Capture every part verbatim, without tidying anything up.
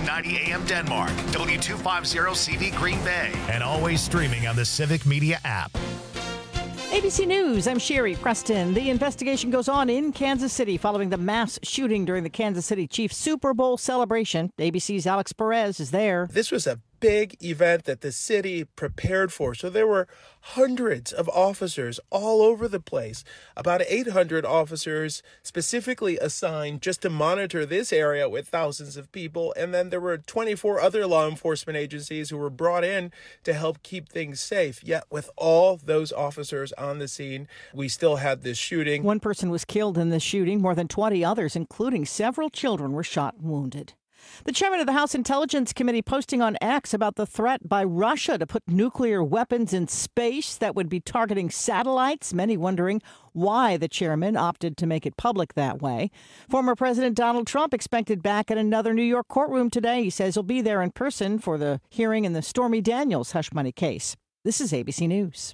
ninety A M Denmark, W two fifty C V Green Bay, and always streaming on the Civic Media app. A B C News, I'm Sherry Preston. The investigation goes on in Kansas City following the mass shooting during the Kansas City Chiefs Super Bowl celebration. A B C's Alex Perez is there. This was a big event that the city prepared for. So there were hundreds of officers all over the place, about eight hundred officers specifically assigned just to monitor this area with thousands of people. And then there were twenty-four other law enforcement agencies who were brought in to help keep things safe. Yet with all those officers on the scene, we still had this shooting. One person was killed in this shooting. More than twenty others, including several children, were shot and wounded. The chairman of the House Intelligence Committee posting on X about the threat by Russia to put nuclear weapons in space that would be targeting satellites, many wondering why the chairman opted to make it public that way. Former President Donald Trump expected back in another New York courtroom today. He says he'll be there in person for the hearing in the Stormy Daniels hush money case. This is A B C News.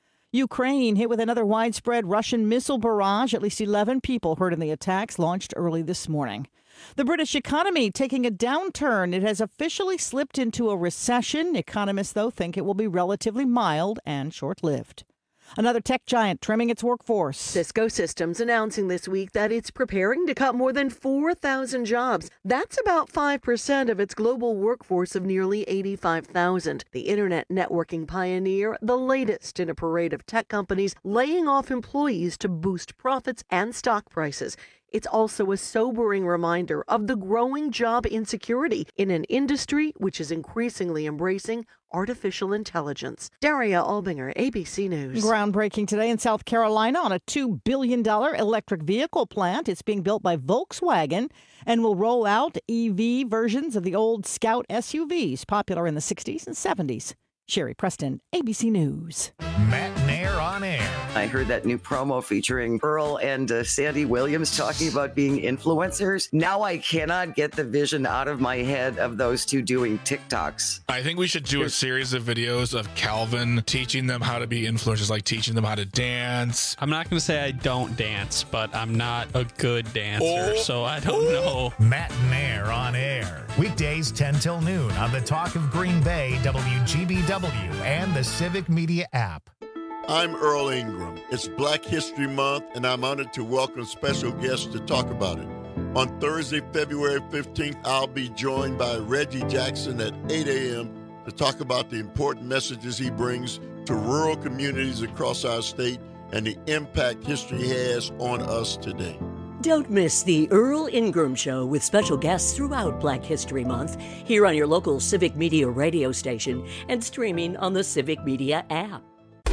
Ukraine hit with another widespread Russian missile barrage. At least eleven people hurt in the attacks launched early this morning. The British economy taking a downturn. It has officially slipped into a recession. Economists, though, think it will be relatively mild and short-lived. Another tech giant trimming its workforce. Cisco Systems announcing this week that it's preparing to cut more than four thousand jobs. That's about five percent of its global workforce of nearly eighty-five thousand. The internet networking pioneer, the latest in a parade of tech companies laying off employees to boost profits and stock prices. It's also a sobering reminder of the growing job insecurity in an industry which is increasingly embracing artificial intelligence. Daria Albinger, A B C News. Groundbreaking today in South Carolina on a two billion dollars electric vehicle plant. It's being built by Volkswagen and will roll out E V versions of the old Scout S U Vs, popular in the sixties and seventies. Sherry Preston, A B C News. Matt Nair on air. I heard that new promo featuring Earl and uh, Sandy Williams talking about being influencers. Now I cannot get the vision out of my head of those two doing TikToks. I think we should do a series of videos of Calvin teaching them how to be influencers, like teaching them how to dance. I'm not going to say I don't dance, but I'm not a good dancer, Oh. so I don't know. Matt Nair on air. Weekdays ten till noon on the Talk of Green Bay, W G B W, and the Civic Media app. I'm Earl Ingram. It's Black History Month, and I'm honored to welcome special guests to talk about it. On Thursday, February fifteenth, I'll be joined by Reggie Jackson at eight a.m. to talk about the important messages he brings to rural communities across our state and the impact history has on us today. Don't miss the Earl Ingram Show with special guests throughout Black History Month, here on your local Civic Media radio station and streaming on the Civic Media app.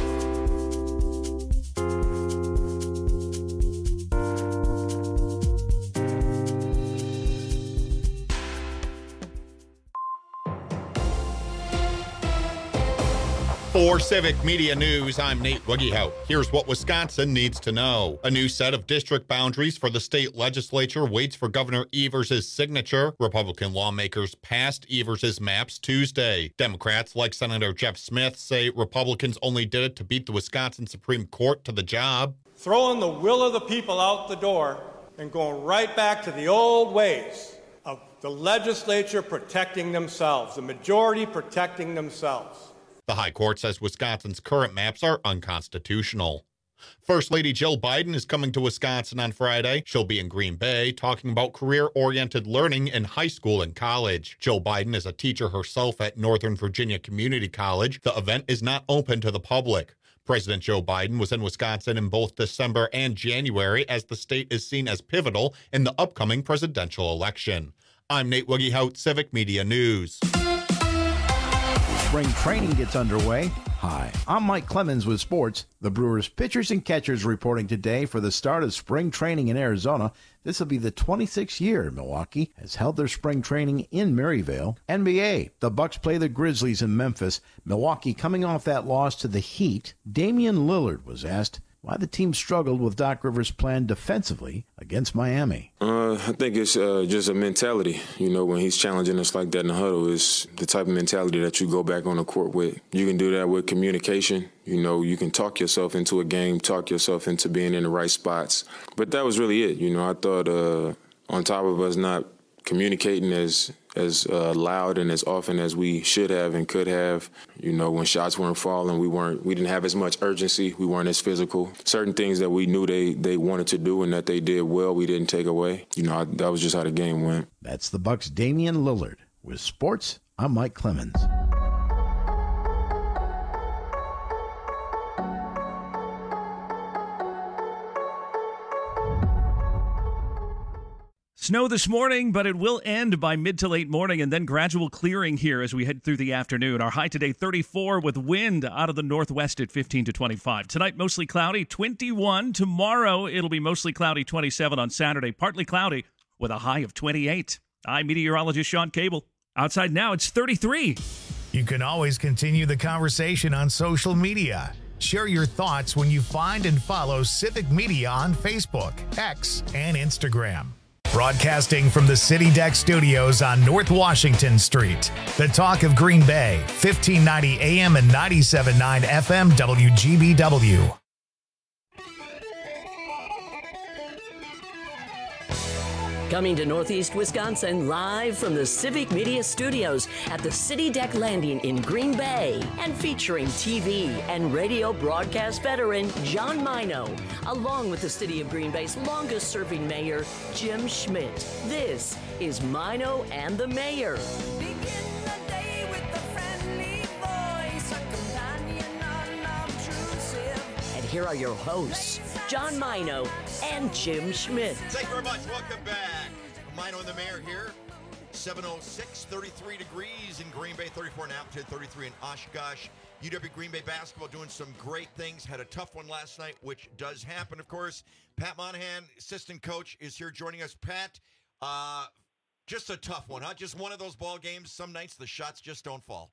For Civic Media News, I'm Nate Wiggyhout. Here's what Wisconsin needs to know. A new set of district boundaries for the state legislature waits for Governor Evers' signature. Republican lawmakers passed Evers' maps Tuesday. Democrats, like Senator Jeff Smith, say Republicans only did it to beat the Wisconsin Supreme Court to the job. Throwing the will of the people out the door and going right back to the old ways of the legislature protecting themselves, the majority protecting themselves. The High Court says Wisconsin's current maps are unconstitutional. First Lady Jill Biden is coming to Wisconsin on Friday. She'll be in Green Bay talking about career-oriented learning in high school and college. Jill Biden is a teacher herself at Northern Virginia Community College. The event is not open to the public. President Joe Biden was in Wisconsin in both December and January as the state is seen as pivotal in the upcoming presidential election. I'm Nate Wiggyhout, Civic Media News. Spring training gets underway. Hi, I'm Mike Clemens with sports. The Brewers pitchers and catchers reporting today for the start of spring training in Arizona. This will be the twenty-sixth year Milwaukee has held their spring training in Maryvale. N B A, the Bucks play the Grizzlies in Memphis. Milwaukee coming off that loss to the Heat. Damian Lillard was asked why the team struggled with Doc Rivers' plan defensively against Miami. Uh, I think it's uh, just a mentality. You know, when he's challenging us like that in the huddle, it's the type of mentality that you go back on the court with. You can do that with communication. You know, you can talk yourself into a game, talk yourself into being in the right spots. But that was really it. You know, I thought uh, on top of us not communicating as as uh, loud and as often as we should have and could have. You know, when shots weren't falling, we weren't, we didn't have as much urgency. We weren't as physical. Certain things that we knew they, they wanted to do and that they did well, we didn't take away. You know, I, that was just how the game went. That's the Bucks' Damian Lillard. With sports, I'm Mike Clemens. Snow this morning, but it will end by mid to late morning and then gradual clearing here as we head through the afternoon. Our high today, thirty-four, with wind out of the northwest at fifteen to twenty-five. Tonight, mostly cloudy, twenty-one. Tomorrow, it'll be mostly cloudy, twenty-seven. On Saturday, partly cloudy with a high of twenty-eight. I'm meteorologist Sean Cable. Outside now, it's thirty-three. You can always continue the conversation on social media. Share your thoughts when you find and follow Civic Media on Facebook, X, and Instagram. Broadcasting from the City Deck Studios on North Washington Street. The Talk of Green Bay, fifteen ninety A M and ninety-seven point nine F M W G B W. Coming to Northeast Wisconsin live from the Civic Media Studios at the City Deck Landing in Green Bay and featuring T V and radio broadcast veteran John Mino, along with the City of Green Bay's longest-serving mayor, Jim Schmidt. This is Mino and the Mayor. And here are your hosts, John Mino and Jim Schmidt. Thank you very much. Welcome back. Mino and the Mayor here. seven oh six, thirty-three degrees in Green Bay, thirty-four in Appleton, thirty-three in Oshkosh. U W Green Bay basketball doing some great things. Had a tough one last night, which does happen, of course. Pat Monahan, assistant coach, is here joining us. Pat, uh, just a tough one, huh? Just one of those ball games. Some nights the shots just don't fall.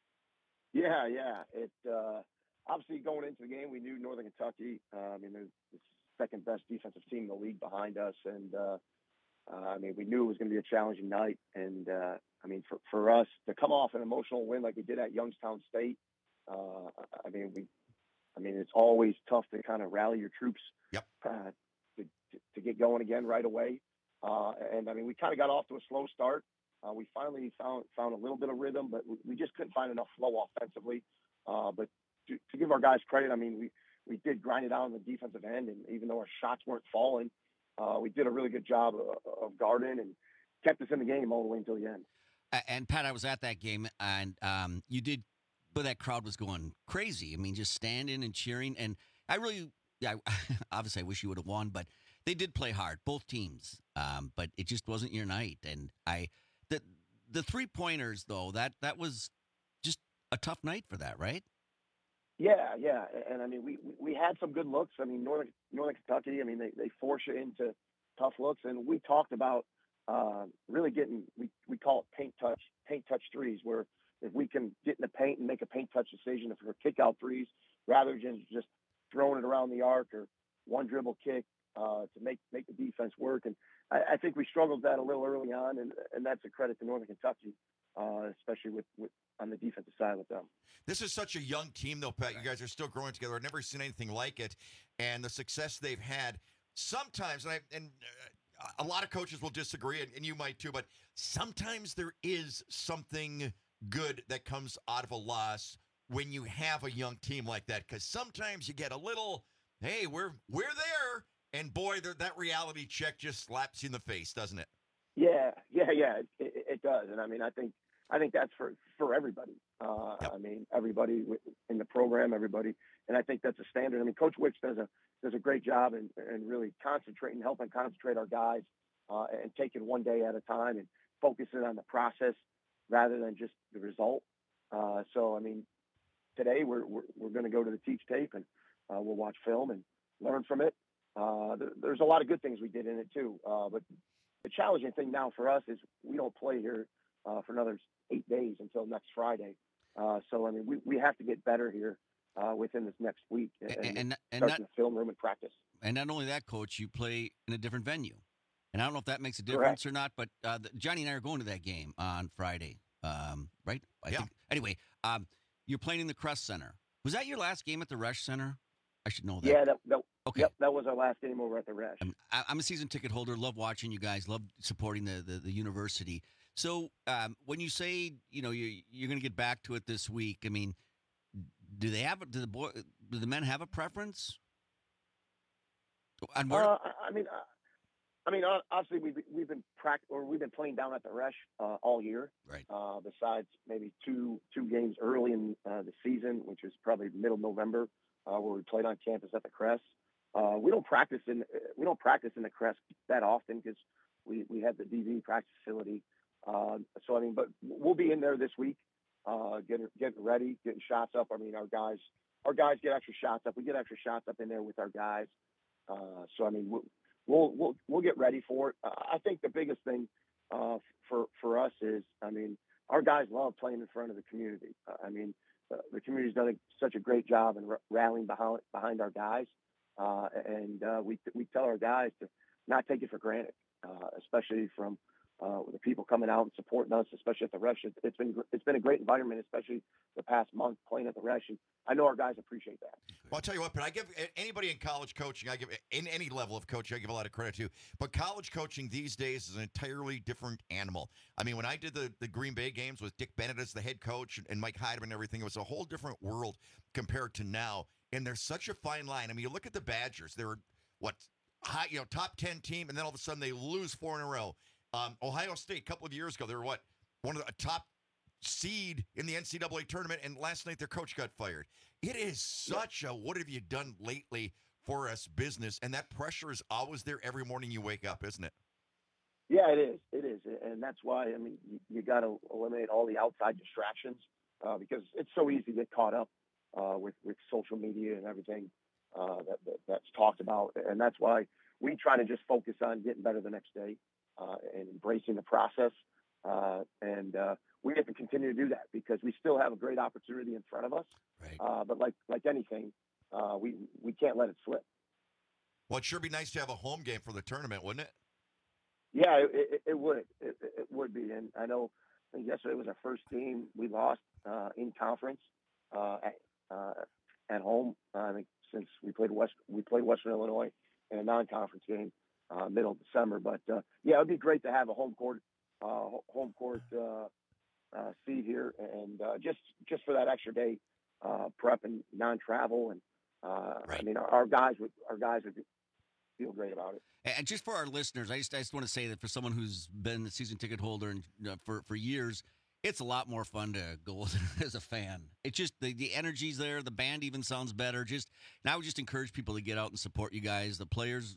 Yeah, yeah. It uh, obviously going into the game, we knew Northern Kentucky. Uh, I mean, they're the second best defensive team in the league behind us, and uh, uh, I mean, we knew it was going to be a challenging night. And uh, I mean, for for us to come off an emotional win like we did at Youngstown State, uh, I mean, we, I mean, it's always tough to kind of rally your troops yep. uh, to, to to get going again right away. Uh, and I mean, we kind of got off to a slow start. Uh, we finally found found a little bit of rhythm, but we, we just couldn't find enough flow offensively. Uh, but to, to give our guys credit, I mean, we, we did grind it out on the defensive end, and even though our shots weren't falling, uh, we did a really good job of, of guarding and kept us in the game all the way until the end. And Pat, I was at that game, and um, you did, but that crowd was going crazy. I mean, just standing and cheering, and I really, yeah, obviously, I wish you would have won, but they did play hard, both teams. Um, but it just wasn't your night, and I. The the three pointers though, that that was just a tough night for that, right? Yeah, yeah, and I mean we we had some good looks. I mean Northern Northern Kentucky, I mean they, they force you into tough looks, and we talked about uh, really getting we, we call it paint touch paint touch threes, where if we can get in the paint and make a paint touch decision if we're kick out threes rather than just throwing it around the arc or one dribble kick uh, to make make the defense work. And I, I think we struggled with that a little early on, and, and that's a credit to Northern Kentucky, uh, especially with, with on the defensive side with them. This is such a young team, though, Pat. You guys are still growing together. I've never seen anything like it, and the success they've had. Sometimes, and, I, and uh, a lot of coaches will disagree, and, and you might too, but sometimes there is something good that comes out of a loss when you have a young team like that, because sometimes you get a little, hey, we're we're there. And boy, that reality check just slaps you in the face, doesn't it? Yeah, yeah, yeah, it, it does. And I mean, I think I think that's for, for everybody. Uh, yep. I mean, everybody in the program, everybody, and I think that's a standard. I mean, Coach Wicks does a does a great job and and really concentrating, helping concentrate our guys, uh, and taking one day at a time and focusing on the process rather than just the result. Uh, so, I mean, today we're we're, we're going to go to the teach tape and uh, we'll watch film and learn from it. Uh, there, there's a lot of good things we did in it too, uh, but the challenging thing now for us is we don't play here uh, for another eight days until next Friday. Uh, so I mean, we, we have to get better here uh, within this next week and, and, and, and start not, in the film room and practice. And not only that, Coach, you play in a different venue, and I don't know if that makes a difference Correct. or not. But uh, the, Johnny and I are going to that game on Friday, um, right? I yeah. think. Anyway, um, you're playing in the Crest Center. Was that your last game at the Resch Center? I should know that. Yeah, that, that okay. Yep, that was our last game over at the Resch. I'm, I'm a season ticket holder. Love watching you guys. Love supporting the, the, the university. So um, when you say, you know, you're, you're going to get back to it this week, I mean, do they have, do the boy, do the men have a preference? And where, Uh, I mean, uh, I mean, uh, obviously we've we've been pract- or we've been playing down at the Resch uh, all year. Right. Uh, besides maybe two two games early in uh, the season, which is probably middle November, uh, where we played on campus at the Crest. Uh, we don't practice in we don't practice in the Crest that often because we we have the D V practice facility. Uh, so I mean, but we'll be in there this week, uh, getting getting ready, getting shots up. I mean, our guys our guys get extra shots up. We get extra shots up in there with our guys. Uh, so I mean, we'll, we'll we'll we'll get ready for it. Uh, I think the biggest thing uh, for for us is, I mean, our guys love playing in front of the community. Uh, I mean, uh, the community's done a, such a great job in r- rallying behind behind our guys, uh, and uh, we we tell our guys to not take it for granted, uh, especially from uh, the people coming out and supporting us, especially at the Resch. It's, it's been it's been a great environment, especially the past month playing at the Resch. And I know our guys appreciate that. Well, I'll tell you what, but I give anybody in college coaching, I give in any level of coaching, I give a lot of credit to. But college coaching these days is an entirely different animal. I mean, when I did the, the Green Bay games with Dick Bennett as the head coach and Mike Heidemann and everything, it was a whole different world compared to now. And there's such a fine line. I mean, you look at the Badgers; they were what high, you know, top ten team, and then all of a sudden they lose four in a row. Um, Ohio State, a couple of years ago, they were what one of the top seed in the N C double A tournament, and last night their coach got fired. It is such a what have you done lately for us business, and that pressure is always there every morning you wake up, isn't it? Yeah, it is. It is, and that's why I mean you, you got to eliminate all the outside distractions uh, because it's so easy to get caught up uh, with with social media and everything uh, that, that that's talked about, and that's why we try to just focus on getting better the next day uh, and embracing the process, uh, and uh, we have to continue to do that because we still have a great opportunity in front of us. Right. Uh, but like like anything, uh, we we can't let it slip. Well, it'd sure be nice to have a home game for the tournament, wouldn't it? Yeah, it, it, it would. It, it would be. And I know I think yesterday was our first game we lost uh, in conference uh, at, uh, at home. Uh, I think since we played West, we played Western Illinois in a non-conference game uh, middle of December. But uh, yeah, it would be great to have a home court, uh, home court uh, uh, seat here, and uh, just just for that extra day uh, prep and non-travel. And uh, right. I mean, our, our guys would our guys would feel great about it. And just for our listeners, I just I just want to say that for someone who's been a season ticket holder and you know, for for years, it's a lot more fun to go as a fan. It's just the the energy's there. The band even sounds better. Just and I would just encourage people to get out and support you guys. The players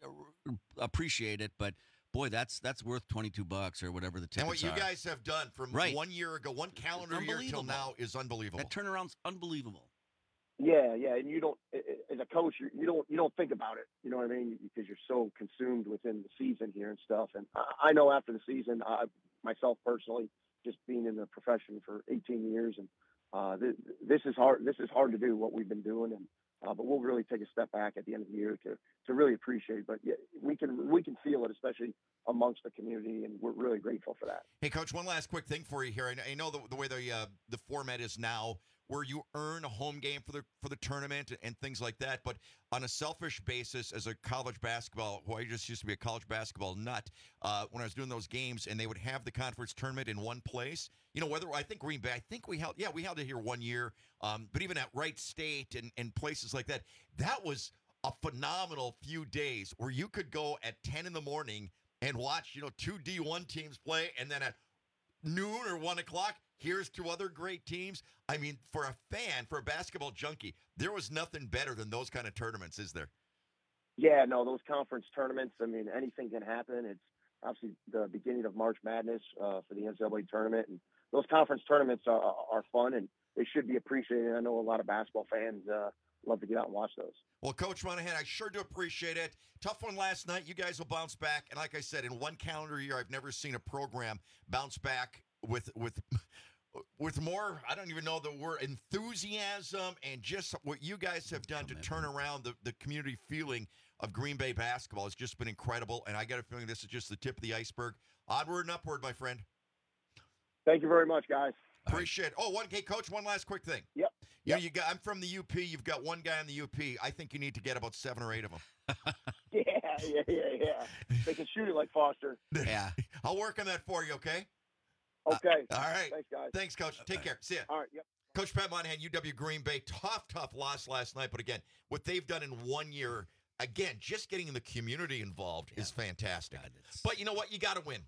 appreciate it, but boy, that's that's worth twenty-two bucks or whatever the tickets are. And what you guys have done from right. one year ago, one calendar year till now is unbelievable. That turnaround's unbelievable. Yeah, yeah, and you don't, as a coach, you, you don't, you don't think about it. You know what I mean? Because you're so consumed within the season here and stuff. And I, I know after the season, I, myself personally, just being in the profession for eighteen years, and uh, th- this is hard. This is hard to do what we've been doing, and uh, but we'll really take a step back at the end of the year to to really appreciate. But yeah, we can we can feel it, especially amongst the community, and we're really grateful for that. Hey, Coach, one last quick thing for you here. I know the, the way the uh, the format is now, where you earn a home game for the for the tournament and things like that. But on a selfish basis, as a college basketball, well, I just used to be a college basketball nut. Uh, when I was doing those games, and they would have the conference tournament in one place. You know, whether I think Green Bay, I think we held, yeah, we held it here one year. Um, but even at Wright State and and places like that, that was a phenomenal few days where you could go at ten in the morning and watch, you know, two D one teams play, and then at noon or one o'clock, here's two other great teams. I mean, for a fan, for a basketball junkie, there was nothing better than those kind of tournaments, is there? Yeah, no, those conference tournaments, I mean, anything can happen. It's obviously the beginning of March Madness uh, for the N C double A tournament. And those conference tournaments are, are fun, and they should be appreciated. I know a lot of basketball fans uh, love to get out and watch those. Well, Coach Monahan, I sure do appreciate it. Tough one last night. You guys will bounce back. And like I said, in one calendar year, I've never seen a program bounce back with with with more, I don't even know the word, enthusiasm and just what you guys have done to turn around the, the community feeling of Green Bay basketball. Has just been incredible. And I got a feeling this is just the tip of the iceberg. Onward and upward, my friend. Thank you very much, guys. Appreciate it. Oh, one, hey, Coach, one last quick thing. Yep. You know, you got, I'm from the U P. You've got one guy in the U P. I think you need to get about seven or eight of them. yeah, yeah, yeah, yeah. They can shoot it like Foster. Yeah. I'll work on that for you, okay? Okay. Uh, all right. Thanks, guys. Thanks, Coach. Take care. See ya. All right. Yep. Coach Pat Monahan, U W Green Bay, tough, tough loss last night. But again, what they've done in one year, again, just getting the community involved yeah. is fantastic. God, but you know what? You got to win.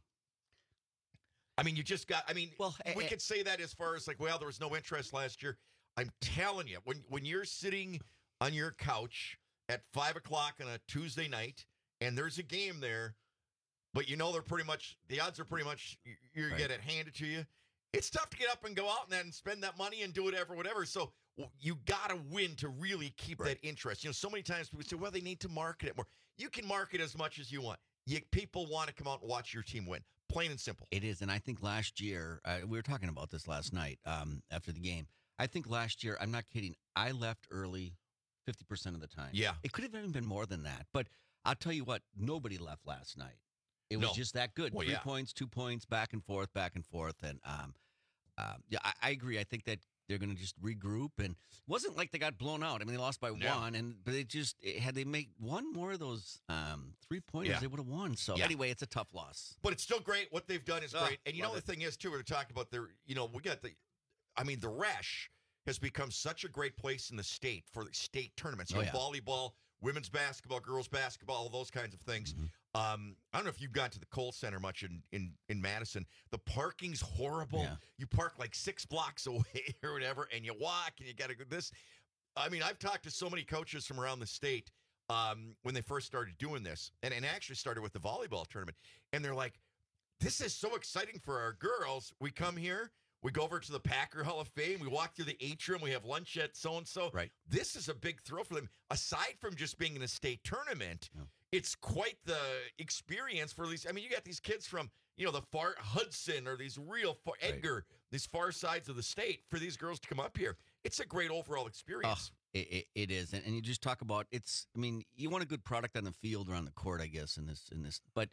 I mean, you just got, I mean, well, we uh, could say that as far as like, well, there was no interest last year. I'm telling you, when when you're sitting on your couch at five o'clock on a Tuesday night and there's a game there, but you know they're pretty much, the odds are pretty much, you right. get it handed to you. It's tough to get up and go out and then spend that money and do whatever, whatever. So you got to win to really keep right. that interest. You know, so many times people say, well, they need to market it more. You can market as much as you want. You, people want to come out and watch your team win. Plain and simple. It is. And I think last year, uh, we were talking about this last night um, after the game. I think last year, I'm not kidding, I left early fifty percent of the time. Yeah. It could have even been more than that. But I'll tell you what, nobody left last night. It was no. just that good. Well, Three yeah. points, two points, back and forth, back and forth. And um, uh, yeah, I, I agree. I think that they're going to just regroup. And it wasn't like they got blown out. I mean, they lost by yeah. one. And But it just, it, had they made one more of those um, three-pointers, yeah. they would have won. So yeah. anyway, it's a tough loss. But it's still great. What they've done is Oh, great. And you know, it. the thing is, too, we're talking about their, you know, we got the, I mean, the Resch has become such a great place in the state for the state tournaments. You Oh, know, yeah. volleyball, women's basketball, girls basketball, all those kinds of things. Mm-hmm. Um, I don't know if you've gone to the Kohl Center much in, in, in Madison. The parking's horrible. Yeah. You park like six blocks away or whatever, and you walk, and you got to go this. I mean, I've talked to so many coaches from around the state um, when they first started doing this, and, and actually started with the volleyball tournament, and they're like, this is so exciting for our girls. We come here. We go over to the Packer Hall of Fame. We walk through the atrium. We have lunch at so-and-so. Right. This is a big thrill for them. Aside from just being in a state tournament, yeah. it's quite the experience for these. I mean, you got these kids from, you know, the far Hudson or these real far, right. Edgar, these far sides of the state for these girls to come up here. It's a great overall experience. Oh, it, it, it is. And, and you just talk about it's, I mean, you want a good product on the field or on the court, I guess, in this, in this, but,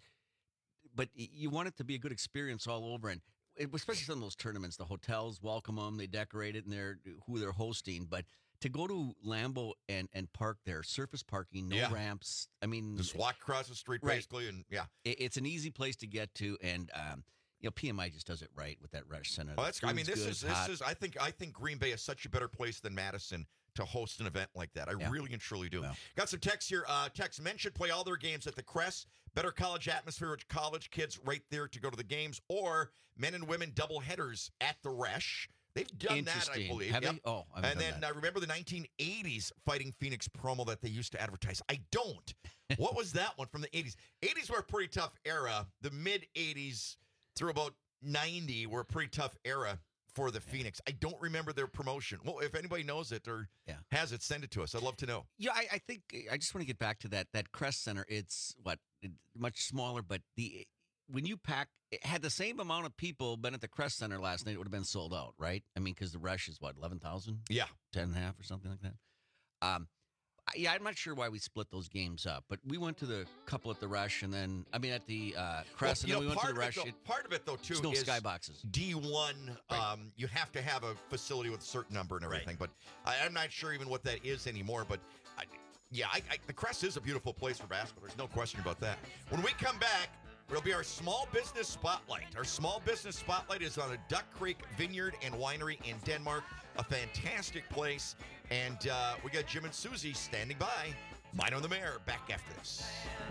but you want it to be a good experience all over. And especially some of those tournaments, the hotels welcome them, they decorate it, and they're who they're hosting. But to go to Lambeau and, and park there, surface parking, no yeah. ramps. I mean, just walk across the street right. basically, and yeah, it, it's an easy place to get to, and um, you know, P M I just does it right with that Resch Center. Oh, that's. I mean, this good, is this hot. is. I think I think Green Bay is such a better place than Madison to host an event like that. I yeah. really and truly do. Yeah. Got some texts here. Uh, text men should play all their games at the Crest. Better college atmosphere with college kids right there to go to the games, or men and women double headers at the Resch. They've done that, I believe. Have yep. they? Oh, I and then I uh, remember the nineteen eighties Fighting Phoenix promo that they used to advertise. I don't. What was that one from the eighties? eighties were a pretty tough era. The mid eighties through about ninety were a pretty tough era for the Phoenix. I don't remember their promotion. Well, if anybody knows it or yeah. has it, send it to us. I'd love to know. Yeah, I, I think I just want to get back to that that Crest Center. It's what much smaller, but the when you pack had the same amount of people been at the Crest Center last night, it would have been sold out, right? I mean, because the Resch is what eleven thousand, yeah, ten and a half or something like that. Um, yeah, I'm not sure why we split those games up, but we went to the couple at the Resch, and then I mean at the uh, Crest, well, and then know, we went to the Resch. Resch. Though, it, part of it, though, too, no is skyboxes. D one. Right. Um, you have to have a facility with a certain number and everything, right. but I, I'm not sure even what that is anymore. But I, yeah, I, I, the Crest is a beautiful place for basketball. There's no question about that. When we come back, it'll be our small business spotlight. Our small business spotlight is on a Duck Creek Vineyard and Winery in Denmark, a fantastic place. And uh, we got Jim and Susie standing by. Mine on the Mayor, back after this.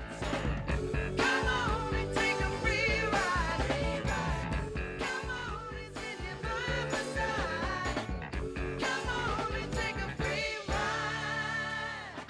Come on and take a free ride. Come on and sit here by my side. Come on and take a free ride.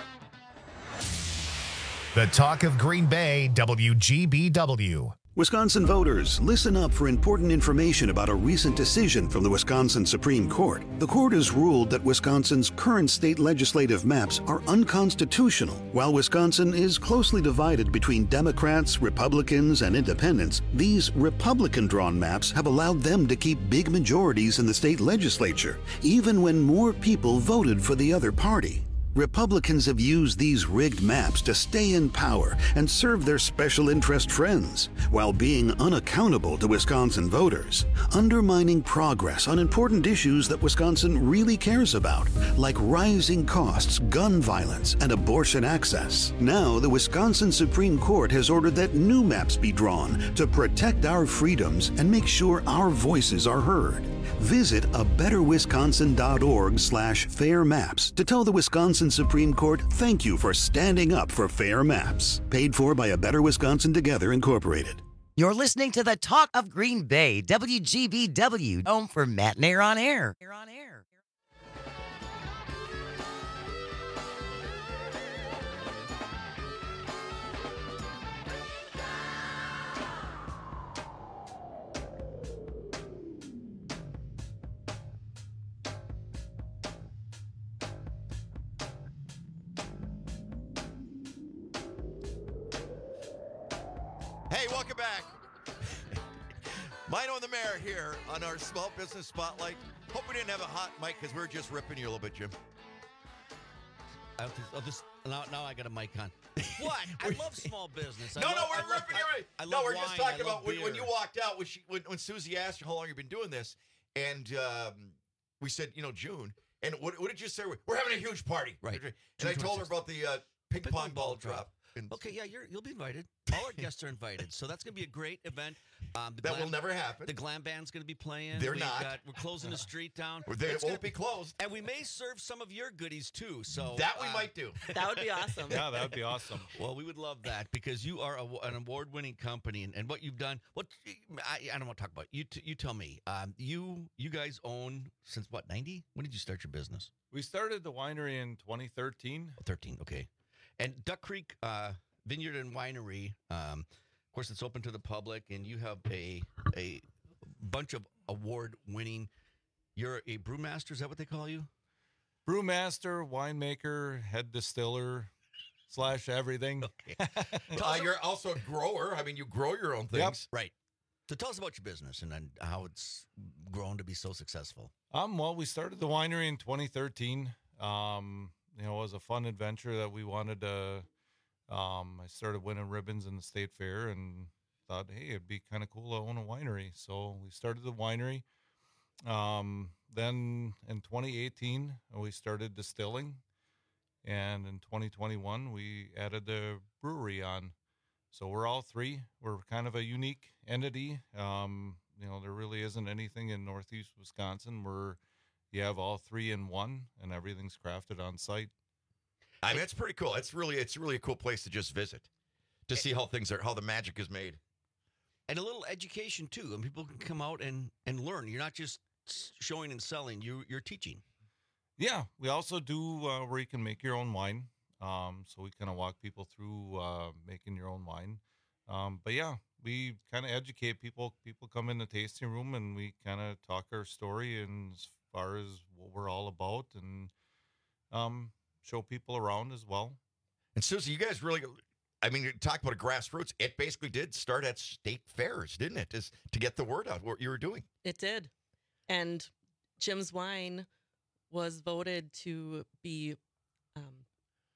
The talk of Green Bay, W G B W. Wisconsin voters, listen up for important information about a recent decision from the Wisconsin Supreme Court. The court has ruled that Wisconsin's current state legislative maps are unconstitutional. While Wisconsin is closely divided between Democrats, Republicans, and independents, these Republican-drawn maps have allowed them to keep big majorities in the state legislature, even when more people voted for the other party. Republicans have used these rigged maps to stay in power and serve their special interest friends, while being unaccountable to Wisconsin voters, undermining progress on important issues that Wisconsin really cares about, like rising costs, gun violence, and abortion access. Now, the Wisconsin Supreme Court has ordered that new maps be drawn to protect our freedoms and make sure our voices are heard. Visit a better wisconsin dot org slash fair maps to tell the Wisconsin Supreme Court thank you for standing up for fair maps. Paid for by A Better Wisconsin Together, Incorporated. You're listening to the Talk of Green Bay, W G B W, home for Matt and Air on Air. Hey, welcome back. Mino and the Mayor here on our Small Business Spotlight. Hope we didn't have a hot mic because we were just ripping you a little bit, Jim. I'll just, I'll just now, now I got a mic on. What? I love small business. I No, love, no, I we're love- ripping you I- right. I No, love we're just wine, talking I love about when, when you beer. walked out, when, she, when, when Susie asked you how long you've been doing this, and um, we said, you know, June. And what, what did you say? We're having a huge party. Right. And June I told her twenty-sixth. about the uh, ping, Ping pong pong ball ball drop. drop. And Okay, yeah, you're, you'll be invited. All our guests are invited, so that's going to be a great event. Um, the That glam, will never happen. The glam band's going to be playing. They're We've not. Got, we're closing the street down. They It's won't gonna- be closed. And we may serve some of your goodies too. So That we uh, might do. That would be awesome. Yeah, that would be awesome. Well, we would love that because you are a, an award-winning company, and, and what you've done. What I, I don't want to talk about. You t- you tell me. Um, you you guys own since what ninety? When did you start your business? We started the winery in twenty thirteen. thirteen, okay. And Duck Creek uh, Vineyard and Winery, um, of course, it's open to the public, and you have a a bunch of award-winning. You're a brewmaster. Is that what they call you? Brewmaster, winemaker, head distiller, slash everything. Okay. Uh, you're also a grower. I mean, you grow your own things. Right. So tell us about your business and then how it's grown to be so successful. Um, well, we started the winery in twenty thirteen. Um, you know, it was a fun adventure that we wanted to. Um, I started winning ribbons in the state fair and thought, hey, it'd be kind of cool to own a winery. So we started the winery. Um, then in twenty eighteen, we started distilling. And in twenty twenty-one, we added the brewery on. So we're all three. We're kind of a unique entity. Um, you know, there really isn't anything in Northeast Wisconsin where you have all three in one and everything's crafted on site. I mean, it's pretty cool. It's really, it's really a cool place to just visit, to see how things are, how the magic is made. And a little education, too. And people can come out and, and learn. You're not just showing and selling. You, you're teaching. Yeah, we also do uh, where you can make your own wine. Um, so we kind of walk people through uh, making your own wine. Um, but yeah, we kind of educate people. People come in the tasting room and we kind of talk our story and as far as what we're all about and um, show people around as well. And Susie, you guys really, I mean, you talk about a grassroots. It basically did start at state fairs, didn't it? Is to get the word out what you were doing. It did. And Jim's Wine was voted to be um,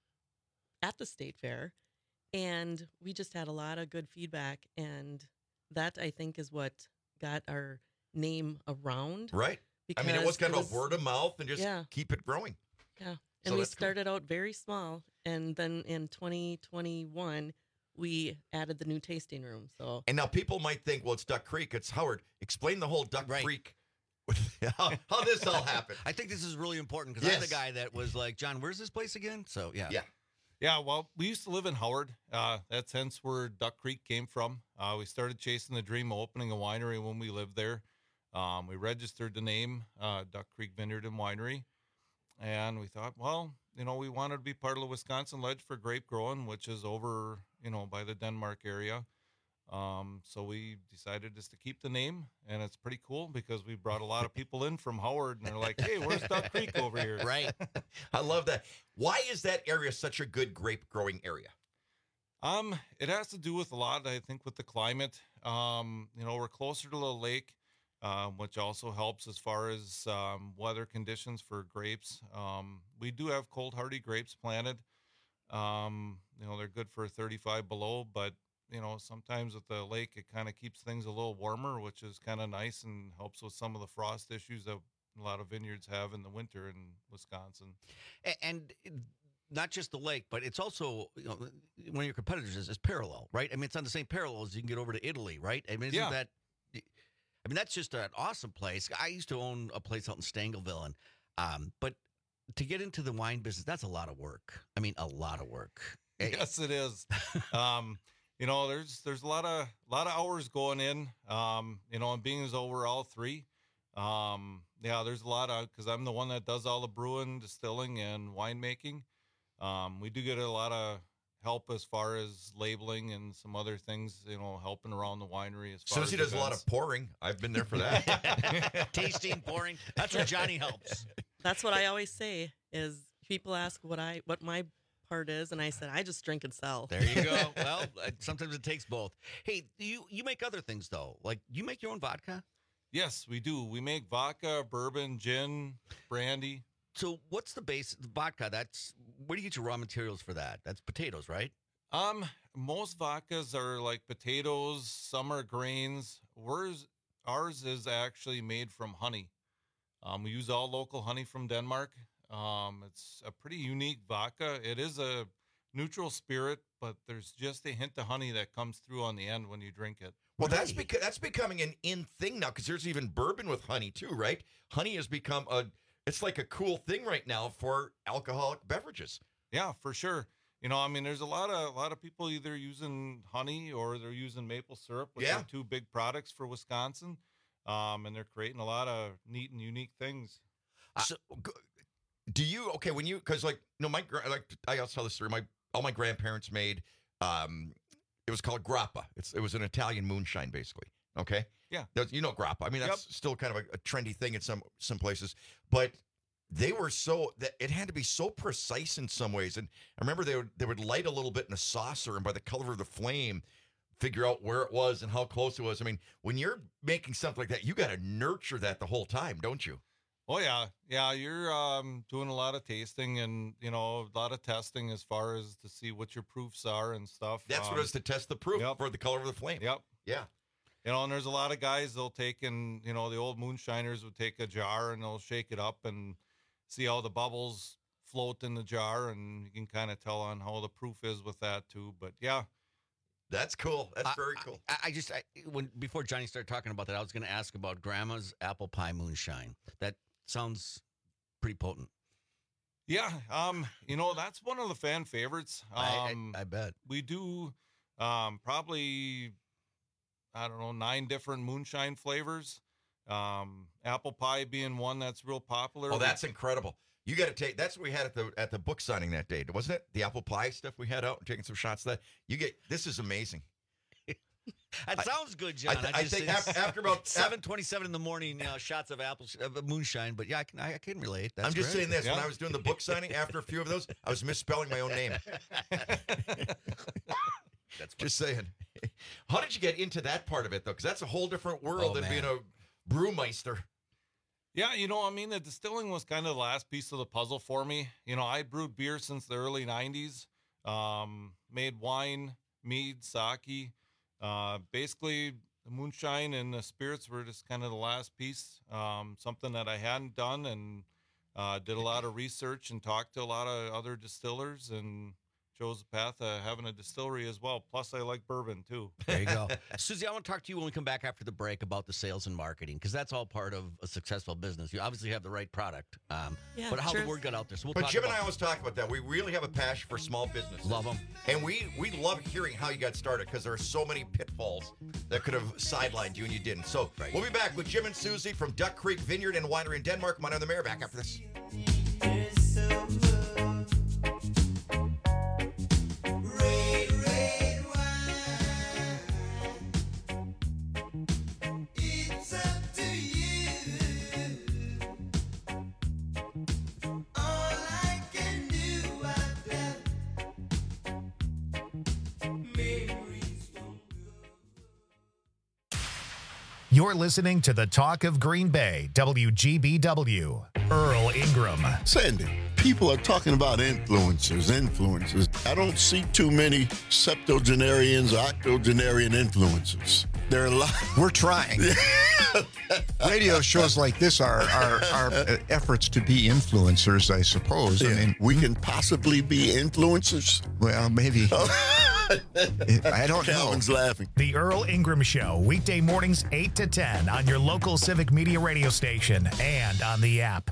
at the state fair. And we just had a lot of good feedback. And that, I think, is what got our name around. Right. I mean, it was kind of a word of mouth and just yeah. keep it growing. Yeah. So And we that's cool. started out very small. And then in twenty twenty-one, we added the new tasting room. So And now people might think, well, it's Duck Creek. It's Howard. Explain the whole Duck Creek. how, how this all happened. I think this is really important because I'm the Yes. guy that was like, John, where's this place again? So, yeah. Yeah. Yeah, well, we used to live in Howard. Uh, that's hence where Duck Creek came from. Uh, we started chasing the dream of opening a winery when we lived there. Um, we registered the name, uh, Duck Creek Vineyard and Winery. And we thought, well, you know, we wanted to be part of the Wisconsin Ledge for grape growing, which is over, you know, by the Denmark area. Um, so we decided just to keep the name, and it's pretty cool because we brought a lot of people in from Howard, and they're like, hey, where's Duck Creek over here? Right. I love that. Why is that area such a good grape growing area? Um, it has to do with a lot, I think, with the climate. Um, you know, we're closer to the lake. um, which also helps as far as um, weather conditions for grapes. Um, we do have cold hardy grapes planted. Um, you know, they're good for thirty-five below, but you know, sometimes with the lake, it kind of keeps things a little warmer, which is kind of nice and helps with some of the frost issues that a lot of vineyards have in the winter in Wisconsin. A- And not just the lake, but it's also, you know, one of your competitors is, is Parallel, right? I mean, it's on the same parallel as you can get over to Italy, right? I mean, isn't Yeah. that, I mean, that's just an awesome place. I used to own a place out in Stangleville, and, um, but to get into the wine business, that's a lot of work. I mean, a lot of work. Yes, it is. um, you know, there's there's a lot of lot of hours going in. Um, you know, and being as though we're all three, um, yeah, there's a lot of, because I'm the one that does all the brewing, distilling, and winemaking. Um, we do get a lot of help as far as labeling and some other things, you know, helping around the winery as far Susie as does a lot events. of pouring. I've been there for that. Tasting, pouring. That's where Johnny helps. That's what I always say is people ask what I what my part is, and I said I just drink and sell. There you go. Well, uh, sometimes it takes both. Hey, you you make other things though. Like you make your own vodka. Yes, we do. We make vodka, bourbon, gin, brandy. So what's the base the vodka? That's where do you get your raw materials for that? That's potatoes, right? Um, most vodkas are like potatoes, some are grains. Ours, ours is actually made from honey. Um, we use all local honey from Denmark. Um, it's a pretty unique vodka. It is a neutral spirit, but there's just a hint of honey that comes through on the end when you drink it. Well, that's because that's becoming an in thing now because there's even bourbon with honey too, right? Honey has become a it's like a cool thing right now for alcoholic beverages. Yeah, for sure. You know, I mean, there's a lot of a lot of people either using honey or they're using maple syrup, which Yeah. are two big products for Wisconsin. Um, and they're creating a lot of neat and unique things. So, g- do you okay when you because like no my gra- like I also tell this story my all my grandparents made um it was called grappa. It's it was an Italian moonshine basically. Okay. Yeah. That's- You know grappa. I mean that's still kind of a, a trendy thing in some some places, but they were so that it had to be so precise in some ways. And I remember they would they would light a little bit in a saucer, and by the color of the flame, figure out where it was and how close it was. I mean, when you're making something like that, you got to nurture that the whole time, don't you? Oh yeah, yeah. You're um, doing a lot of tasting and you know a lot of testing as far as to see what your proofs are and stuff. That's um, what it is to test the proof for the color of the flame. Yep. Yeah. You know, and there's a lot of guys they'll take and you know the old moonshiners would take a jar and they'll shake it up and see how the bubbles float in the jar, and you can kind of tell on how the proof is with that too. But yeah, that's cool. That's I- very cool. I, I just I, when before Johnny started talking about that, I was going to ask about Grandma's apple pie moonshine. That sounds pretty potent. Yeah, um, you know that's one of the fan favorites. I- I- Um, I bet. we do um, probably I don't know nine different moonshine flavors. Um, apple pie being one that's real popular. Oh, that's incredible. You got to take. That's what we had at the at the book signing that day, wasn't it? The apple pie stuff we had out and taking some shots of that. You get this is amazing. That I- sounds good, I John. th- I, I just, think it's af- after about- seven twenty-seven in the morning, uh, shots of apple of moonshine. But yeah, I can I, I can relate. That's I'm just great. saying this. When I was doing the book signing, after a few of those, I was misspelling my own name. That's just saying. How did you get into that part of it though? Because that's a whole different world Oh, than man. being a brewmeister. Yeah, you know, I mean, the distilling was kind of the last piece of the puzzle for me. You know, I brewed beer since the early nineties, um, made wine, mead, sake. Uh, basically, the moonshine and the spirits were just kind of the last piece, um, something that I hadn't done, and uh, did a lot of research and talked to a lot of other distillers and chose the path of having a distillery as well. Plus, I like bourbon, too. There you go. Susie, I want to talk to you when we come back after the break about the sales and marketing, because that's all part of a successful business. You obviously have the right product, um, Yeah, but how sure. the word got out there. So we'll But talk Jim and about I always talk about that. We really have a passion for small business. Love 'em. And we, we love hearing how you got started because there are so many pitfalls that could have sidelined you and you didn't. So we'll be back with Jim and Susie from Duck Creek Vineyard and Winery in Denmark. Mine on the Mayor back after this. It's up to you. All I can do, I've done. Memories won't go. You're listening to the Talk of Green Bay, W G B W. Earl Ingram. Sandy, people are talking about influencers, influencers. I don't see too many septuagenarians or octogenarian influencers. There are a lot. We're trying. Radio shows like this are, are, are efforts to be influencers, I suppose. Yeah, I mean, we can possibly be influencers. Well, maybe. I don't know. Calvin's laughing. The Earl Ingram Show, weekday mornings eight to ten on your local Civic Media radio station and on the app.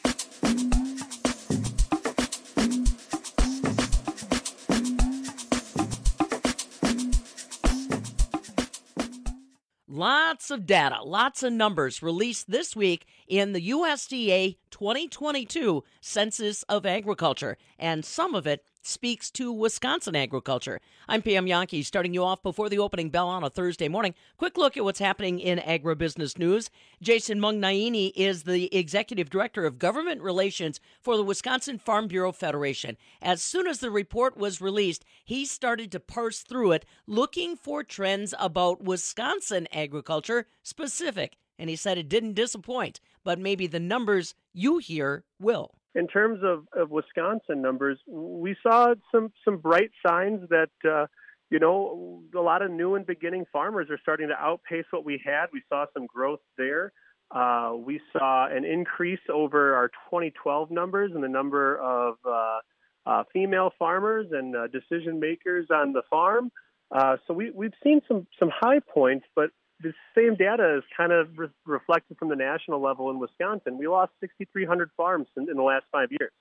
Lots of data, lots of numbers released this week in the U S D A twenty twenty-two Census of Agriculture, and some of it speaks to Wisconsin agriculture. I'm Pam Yankee, starting you off before the opening bell on a Thursday morning. Quick look at what's happening in agribusiness news. Jason Mungnaini is the Executive Director of Government Relations for the Wisconsin Farm Bureau Federation. As soon as the report was released, he started to parse through it, looking for trends about Wisconsin agriculture specific. And he said it didn't disappoint, but maybe the numbers you hear will. In terms of, of Wisconsin numbers, we saw some, some bright signs that, uh, you know, a lot of new and beginning farmers are starting to outpace what we had. We saw some growth there. Uh, we saw an increase over our twenty twelve numbers in the number of uh, uh, female farmers and uh, decision makers on the farm. Uh, so we, we've seen some, some high points, but the same data is kind of re- reflected from the national level in Wisconsin. We lost six thousand three hundred farms in, in the last five years.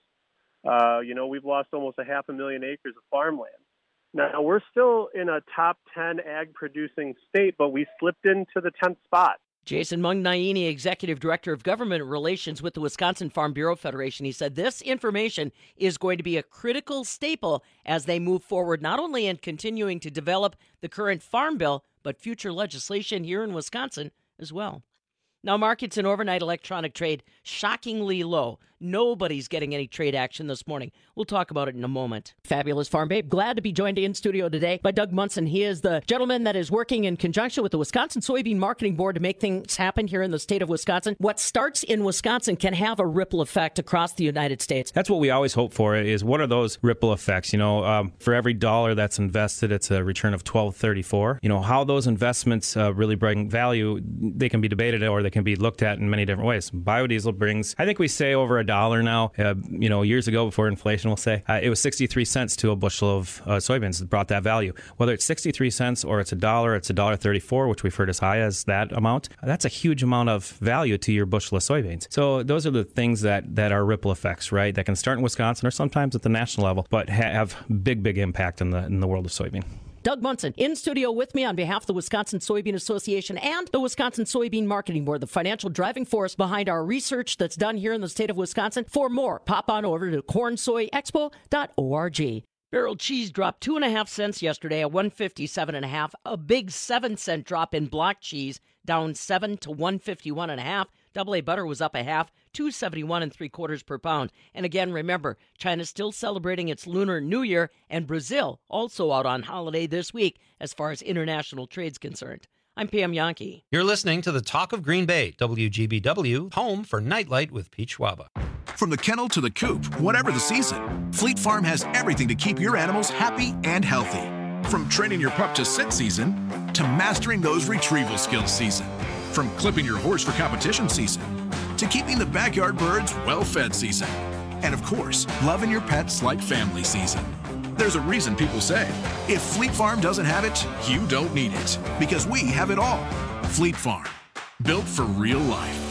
Uh, you know, we've lost almost a half a million acres of farmland. Now, we're still in a top ten ag-producing state, but we slipped into the tenth spot. Jason Mungnaini, Executive Director of Government Relations with the Wisconsin Farm Bureau Federation. He said this information is going to be a critical staple as they move forward, not only in continuing to develop the current farm bill, but future legislation here in Wisconsin as well. Now, markets in overnight electronic trade shockingly low. Nobody's getting any trade action this morning. We'll talk about it in a moment. Fabulous Farm Babe, glad to be joined in studio today by Doug Munson. He is the gentleman that is working in conjunction with the Wisconsin Soybean Marketing Board to make things happen here in the state of Wisconsin. What starts in Wisconsin can have a ripple effect across the United States. That's what we always hope for, is what are those ripple effects? You know, um, for every dollar that's invested, it's a return of twelve thirty-four. You know, how those investments uh, really bring value, they can be debated or they can be looked at in many different ways. Biodiesel brings, I think we say over a dollar now. Uh, you know, years ago before inflation, we'll say uh, it was sixty-three cents to a bushel of uh, soybeans that brought that value. Whether it's sixty-three cents or it's a dollar, it's a dollar thirty-four, which we've heard as high as that amount. That's a huge amount of value to your bushel of soybeans. So those are the things that that are ripple effects, right? That can start in Wisconsin or sometimes at the national level, but ha- have big, big impact in the in the world of soybean. Doug Munson in studio with me on behalf of the Wisconsin Soybean Association and the Wisconsin Soybean Marketing Board, the financial driving force behind our research that's done here in the state of Wisconsin. For more, pop on over to corn soy expo dot org. Barrel cheese dropped two and a half cents yesterday at one fifty-seven and a half. A big seven cent drop in block cheese, down seven to one fifty-one and a half. Double A butter was up a half, two seventy-one and three quarters per pound. And again, remember, China's still celebrating its Lunar New Year, and Brazil also out on holiday this week as far as international trade's concerned. I'm Pam Yankee. You're listening to the Talk of Green Bay, W G B W, home for Nightlight with Pete Schwaba. From the kennel to the coop, whatever the season, Fleet Farm has everything to keep your animals happy and healthy. From training your pup to sit season to mastering those retrieval skills season. From clipping your horse for competition season to keeping the backyard birds well-fed season. And of course, loving your pets like family season. There's a reason people say, if Fleet Farm doesn't have it, you don't need it. Because we have it all. Fleet Farm, built for real life.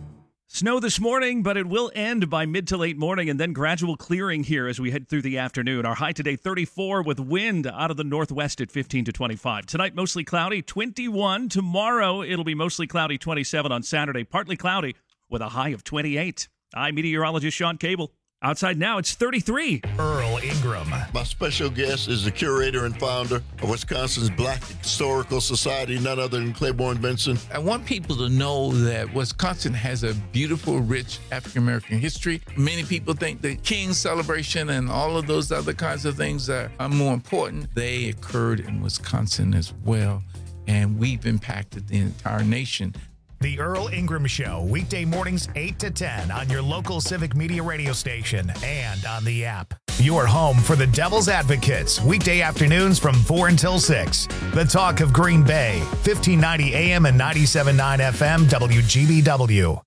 Snow this morning, but it will end by mid to late morning and then gradual clearing here as we head through the afternoon. Our high today, thirty-four, with wind out of the northwest at fifteen to twenty-five. Tonight, mostly cloudy, twenty-one. Tomorrow, it'll be mostly cloudy, twenty-seven on Saturday. Partly cloudy with a high of twenty-eight. I'm meteorologist Sean Cable. Outside now, it's thirty-three. Earl Ingram. My special guest is the curator and founder of Wisconsin's Black Historical Society, none other than Claiborne Benson. I want people to know that Wisconsin has a beautiful, rich African-American history. Many people think the King's celebration and all of those other kinds of things are, are more important. They occurred in Wisconsin as well. and we've impacted the entire nation. The Earl Ingram Show, weekday mornings eight to ten on your local Civic Media radio station and on the app. Your home for the Devil's Advocates, weekday afternoons from four until six. The Talk of Green Bay, fifteen ninety A M and ninety-seven point nine F M, W G B W.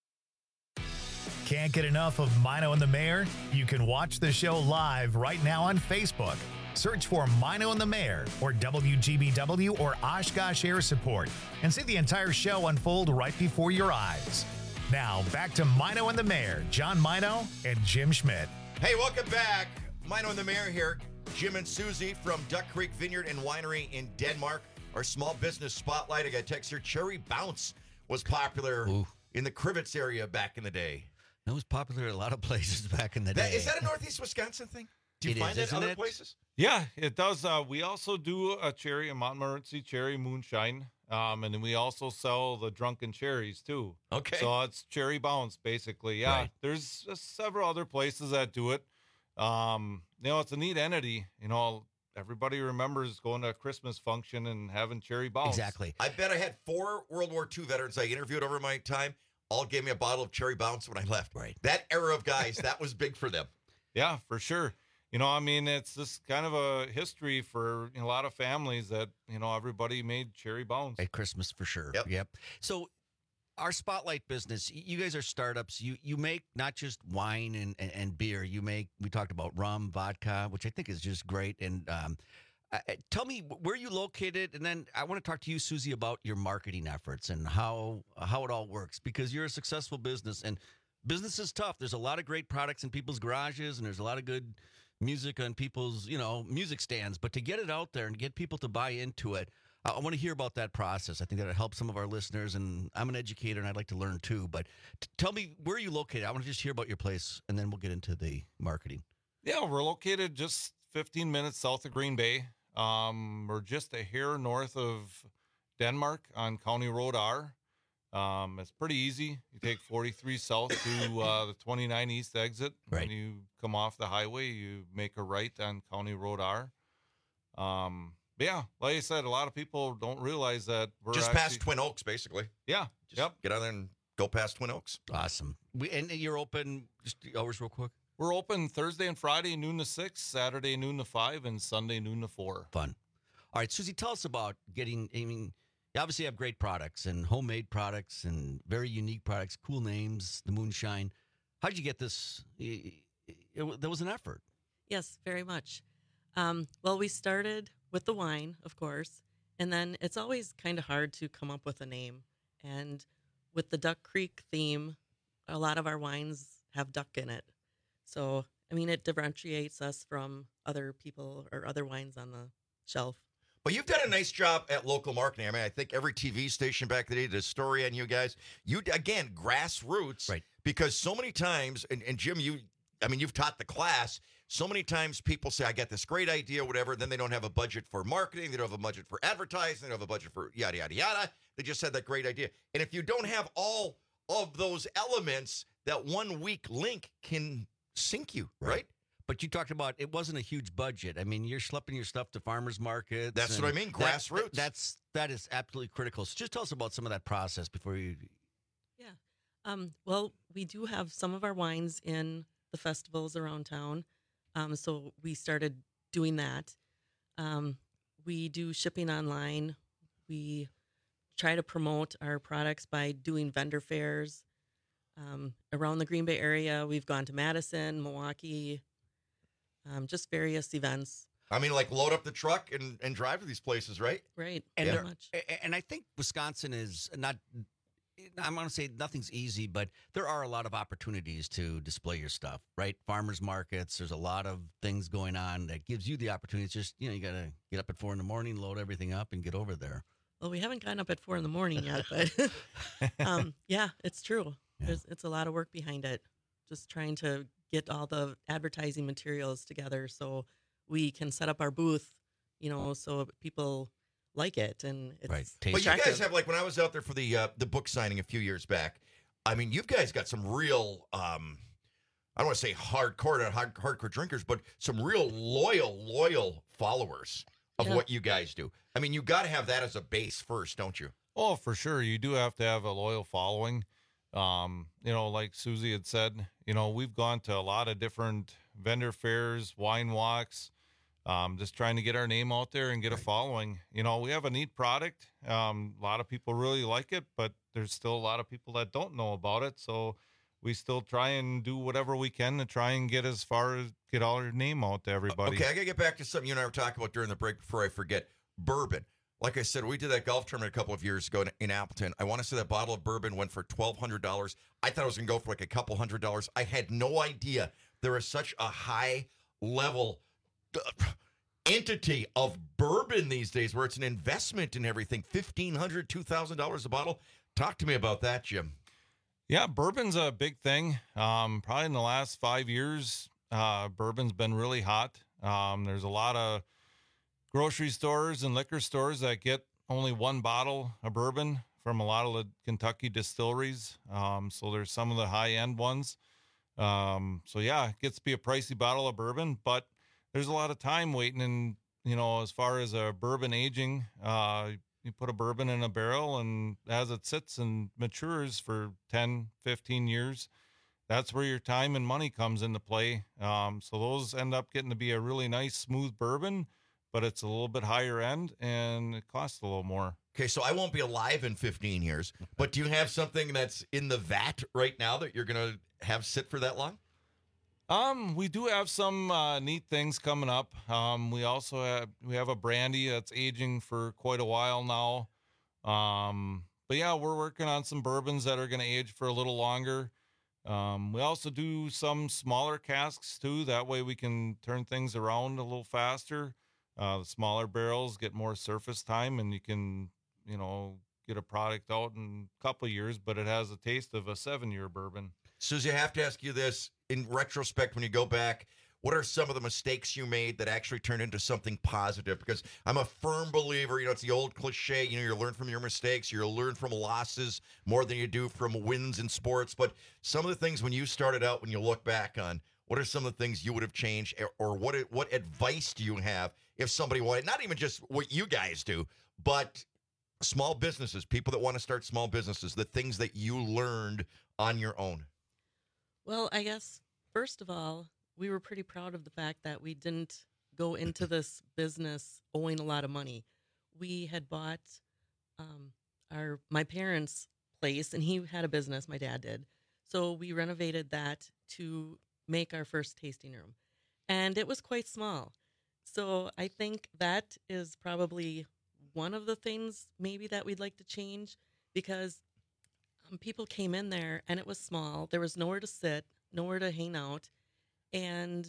Can't get enough of Mino and the Mayor? You can watch the show live right now on Facebook. Search for Mino and the Mayor or W G B W or Oshkosh Air Support and see the entire show unfold right before your eyes. Now, back to Mino and the Mayor, John Mino and Jim Schmidt. Hey, welcome back. Mino and the Mayor here. Jim and Susie from Duck Creek Vineyard and Winery in Denmark. Our small business spotlight. I got a text here. Cherry Bounce was popular Ooh. in the Crivets area back in the day. That was popular in a lot of places back in the That, day. is that a Northeast Wisconsin thing? Do you It find is, that isn't other it? places? Yeah, it does. Uh, we also do a cherry, a Montmorency cherry moonshine, um, and then we also sell the drunken cherries too. Okay. So it's cherry bounce, basically. Yeah, Right. there's uh, several other places that do it. Um, you know, it's a neat entity. You know, everybody remembers going to a Christmas function and having cherry bounce. Exactly. I bet I had four World War Two veterans I interviewed over my time. All gave me a bottle of Cherry Bounce when I left. Right. That era of guys, that was big for them. Yeah, for sure. You know, I mean, it's just kind of a history for you know, a lot of families that, you know, everybody made cherry bounce. At Christmas for sure. Yep. Yep. So our spotlight business, y- you guys are startups. You you make not just wine and, and, and beer. You make, we talked about rum, vodka, which I think is just great. And um, uh, uh, tell me where you located, and then I want to talk to you, Susie, about your marketing efforts and how how it all works, because you're a successful business, and business is tough. There's a lot of great products in people's garages, and there's a lot of good music on people's, you know, music stands. But to get it out there and get people to buy into it, I, I want to hear about that process. I think that it helps some of our listeners, and I'm an educator, and I'd like to learn too. But t- tell me, where are you located? I want to just hear about your place, and then we'll get into the marketing. Yeah, we're located just fifteen minutes south of Green Bay. Um, we're just a hair north of Denmark on County Road R. Um, it's pretty easy. You take forty-three south to uh, the twenty-nine east exit. Right. When you come off the highway, you make a right on County Road R. Um, but yeah, like I said, a lot of people don't realize that we're Just actually, past Twin Oaks, basically. Yeah. Just Yep. get on there and go past Twin Oaks. Awesome. We, and you're open, just the hours real quick. We're open Thursday and Friday, noon to six, Saturday, noon to five, and Sunday, noon to four. Fun. All right, Susie, tell us about getting, I mean, you obviously have great products and homemade products and very unique products, cool names, the moonshine. How did you get this? It, it, it, there was an effort. Yes, very much. Um, well, we started with the wine, of course, and then it's always kind of hard to come up with a name. And with the Duck Creek theme, a lot of our wines have duck in it. So, I mean, it differentiates us from other people or other wines on the shelf. But you've done a nice job at local marketing. I mean, I think every T V station back in the day did a story on you guys. You, again, grassroots. Right. Because so many times, and, and Jim, you, I mean, you've taught the class. So many times people say, I got this great idea, whatever. Then they don't have a budget for marketing. They don't have a budget for advertising. They don't have a budget for yada, yada, yada. They just had that great idea. And if you don't have all of those elements, that one weak link can sink you, right? But you talked about it wasn't a huge budget. I mean, you're schlepping your stuff to farmers markets. That's and what I mean, that- grassroots. that's that is absolutely critical. So just tell us about some of that process before you. Yeah. Um, well, we do have some of our wines in the festivals around town. Um, so we started doing that. Um, we do shipping online. We try to promote our products by doing vendor fairs. Um, around the Green Bay area, we've gone to Madison, Milwaukee, um, just various events. I mean, like load up the truck and, and drive to these places, right? Right. And very there- much. a- and I think Wisconsin is not. I'm going to say nothing's easy, but there are a lot of opportunities to display your stuff, right? Farmers markets. There's a lot of things going on that gives you the opportunity. It's just, you know, you got to get up at four in the morning, load everything up, and get over there. Well, we haven't gotten up at four in the morning yet, but um, yeah, it's true. Yeah. There's it's a lot of work behind it. Just trying to get all the advertising materials together so we can set up our booth, you know, so people like it and it's Right. But you attractive. guys have, like, when I was out there for the uh, the book signing a few years back, I mean, you guys got some real, um, I don't want to say hardcore, not hard, hardcore drinkers, but some real loyal, loyal followers of Yeah. what you guys do. I mean, you got to have that as a base first, don't you? Oh, for sure. You do have to have a loyal following. Um, you know, like Susie had said, you know, we've gone to a lot of different vendor fairs, wine walks, um, just trying to get our name out there and get a following. You know, we have a neat product. Um, a lot of people really like it, but there's still a lot of people that don't know about it. So we still try and do whatever we can to try and get as far as get our name out to everybody. Okay, I got to get back to something you and I were talking about during the break before I forget. Bourbon. Like I said, we did that golf tournament a couple of years ago in, in Appleton. I want to say that bottle of bourbon went for twelve hundred dollars. I thought it was going to go for like a couple hundred dollars. I had no idea there is such a high level uh, entity of bourbon these days where it's an investment in everything. fifteen hundred dollars, two thousand dollars a bottle. Talk to me about that, Jim. Yeah, bourbon's a big thing. Um, probably in the last five years, uh, bourbon's been really hot. Um, there's a lot of grocery stores and liquor stores that get only one bottle of bourbon from a lot of the Kentucky distilleries. Um, so there's some of the high end ones. Um, so yeah, it gets to be a pricey bottle of bourbon, but there's a lot of time waiting. And, you know, as far as a bourbon aging, uh, you put a bourbon in a barrel and as it sits and matures for ten, fifteen years, that's where your time and money comes into play. Um, so those end up getting to be a really nice, smooth bourbon, but it's a little bit higher end and it costs a little more. Okay, so I won't be alive in fifteen years, but do you have something that's in the vat right now that you're going to have sit for that long? Um, we do have some uh, neat things coming up. Um, we also have we have a brandy that's aging for quite a while now. Um, but yeah, we're working on some bourbons that are going to age for a little longer. Um, we also do some smaller casks too. That way we can turn things around a little faster. Uh, the smaller barrels get more surface time, and you can, you know, get a product out in a couple of years, but it has a taste of a seven-year bourbon. Susie, I have to ask you this. In retrospect, when you go back, what are some of the mistakes you made that actually turned into something positive? Because I'm a firm believer, you know, it's the old cliche, you know, you learn from your mistakes, you learn from losses more than you do from wins in sports. But some of the things when you started out, when you look back on, what are some of the things you would have changed, or what what advice do you have if somebody wanted, not even just what you guys do, but small businesses, people that want to start small businesses, the things that you learned on your own? Well, I guess, first of all, we were pretty proud of the fact that we didn't go into this business owing a lot of money. We had bought um, our my parents' place, and he had a business, my dad did. So we renovated that to make our first tasting room. And it was quite small. So I think that is probably one of the things maybe that we'd like to change, because um, people came in there and it was small. There was nowhere to sit, nowhere to hang out. And,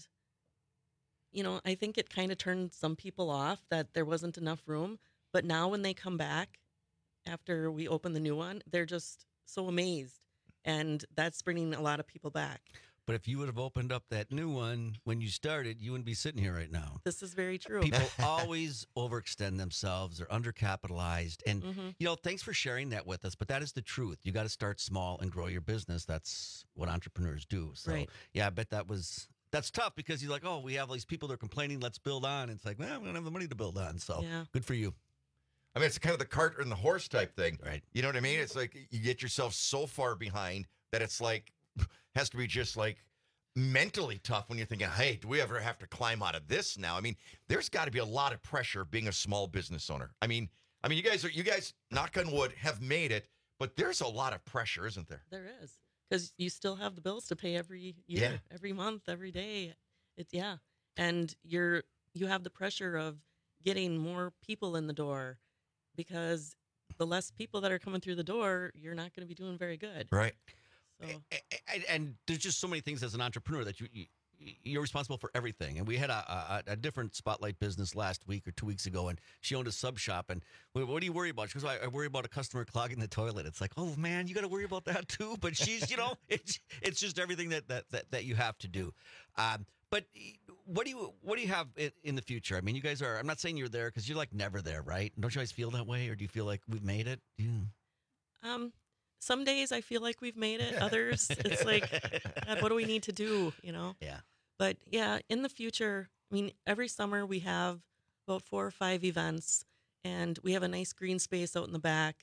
you know, I think it kind of turned some people off that there wasn't enough room. But now when they come back after we open the new one, they're just so amazed. And that's bringing a lot of people back. But if you would have opened up that new one when you started, you wouldn't be sitting here right now. This is very true. People always overextend themselves. They're undercapitalized. And, Mhm. you know, thanks for sharing that with us. But that is the truth. You got to start small and grow your business. That's what entrepreneurs do. So, Right. yeah, I bet that was, that's tough because you're like, oh, we have all these people that are complaining. Let's build on. It's like, well, we don't have the money to build on. So Yeah. good for you. I mean, it's kind of the cart and the horse type thing. Right. You know what I mean? It's like you get yourself so far behind that it's like, has to be just like mentally tough when you're thinking, hey, do we ever have to climb out of this now? I mean, there's got to be a lot of pressure being a small business owner. I mean, I mean, you guys are, you guys, knock on wood, have made it, but there's a lot of pressure, isn't there? There is, because you still have the bills to pay every year, Yeah. every month, every day. It's yeah, and you're you have the pressure of getting more people in the door, because the less people that are coming through the door, you're not going to be doing very good. Right. So And, and there's just so many things as an entrepreneur that you, you you're responsible for everything. And we had a, a, a different Spotlight business last week or two weeks ago, and she owned a sub shop. And what, what do you worry about? She goes, I, I worry about a customer clogging the toilet. It's like, oh man, you got to worry about that too. But she's, you know, it's it's just everything that that that, that you have to do. Um, but what do you what do you have in, in the future? I mean, you guys are. I'm not saying you're there because you're like never there, right? Don't you guys feel that way, or do you feel like we've made it? Yeah. Um, some days I feel like we've made it. Others, it's like, God, what do we need to do? You know? Yeah. But yeah, in the future, I mean, every summer we have about four or five events, and we have a nice green space out in the back,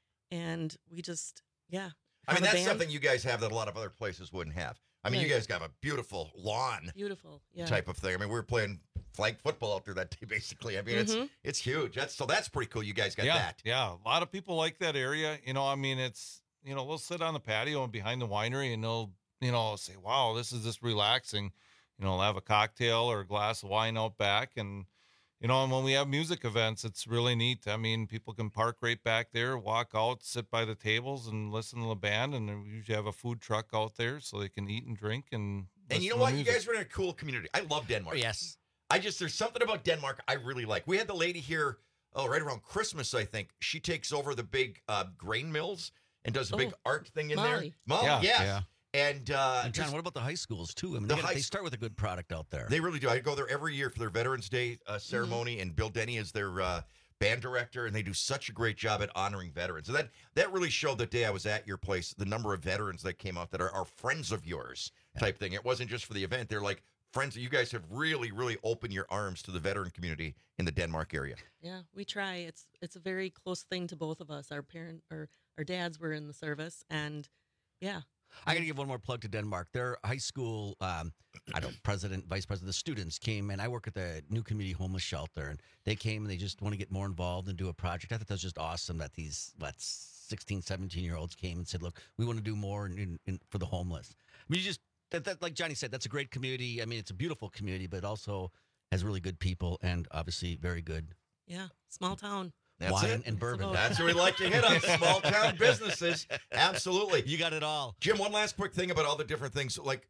and we just yeah. I mean, have a that's band. something you guys have that a lot of other places wouldn't have. I mean, Yeah. you guys got a beautiful lawn, Beautiful, yeah. type of thing. I mean, we were playing flag football out there that day, basically. I mean, it's Mhm. it's huge. That's so that's pretty cool. You guys got yeah, that. Yeah, a lot of people like that area. You know, I mean, it's, you know, we'll sit on the patio and behind the winery and they'll, you know, say, wow, this is just relaxing. You know, they'll have a cocktail or a glass of wine out back. And, you know, and when we have music events, it's really neat. I mean, people can park right back there, walk out, sit by the tables and listen to the band. And then we usually have a food truck out there so they can eat and drink. And, And you know listen to what? You music. guys are in a cool community. I love Denmark. Oh, yes. I just, there's something about Denmark I really like. We had the lady here, oh, right around Christmas, I think. She takes over the big uh, grain mills and does a big Oh, art thing in Molly. there. Molly, Yeah, yes. yeah. And, uh, And John, just- what about the high schools too? I mean, The they, got- high they s- start with a good product out there. They really do. I go there every year for their Veterans Day uh, ceremony, and Bill Denny is their uh, band director, and they do such a great job at honoring veterans. And that that really showed the day I was at your place, the number of veterans that came out that are, are friends of yours type thing. It wasn't just for the event. They're like friends. You guys have really, really opened your arms to the veteran community in the Denmark area. Yeah, we try. It's it's a very close thing to both of us. Our parent or our dads were in the service, and yeah. I got to give one more plug to Denmark. Their high school, um, I don't know, president, vice president, the students came, and I work at the New Community Homeless Shelter, and they came and they just want to get more involved and do a project. I thought that was just awesome that these, what, sixteen, seventeen-year-olds came and said, look, we want to do more in, in, in, for the homeless. I mean, you just, that, that, like Johnny said, that's a great community. I mean, it's a beautiful community, but it also has really good people and obviously very good Yeah, small town. That's wine it. and bourbon. That's what we like to hit on. Small town businesses. Absolutely. You got it all. Jim, one last quick thing about all the different things. Like,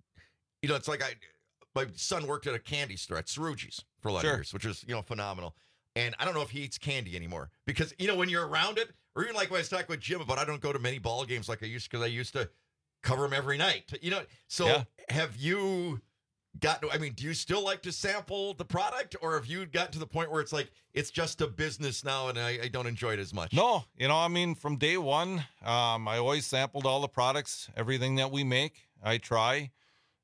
you know, it's like I, my son worked at a candy store at Cerrugi's for a lot Sure. of years, which is, you know, phenomenal. And I don't know if he eats candy anymore because, you know, when you're around it, or even like when I was talking with Jim about I don't go to many ball games like I used to because I used to cover them every night. You know, so Yeah. have you got to, I mean, do you still like to sample the product, or have you gotten to the point where it's like, it's just a business now and I, I don't enjoy it as much? No, you know, I mean, from day one, um, I always sampled all the products, everything that we make. I try,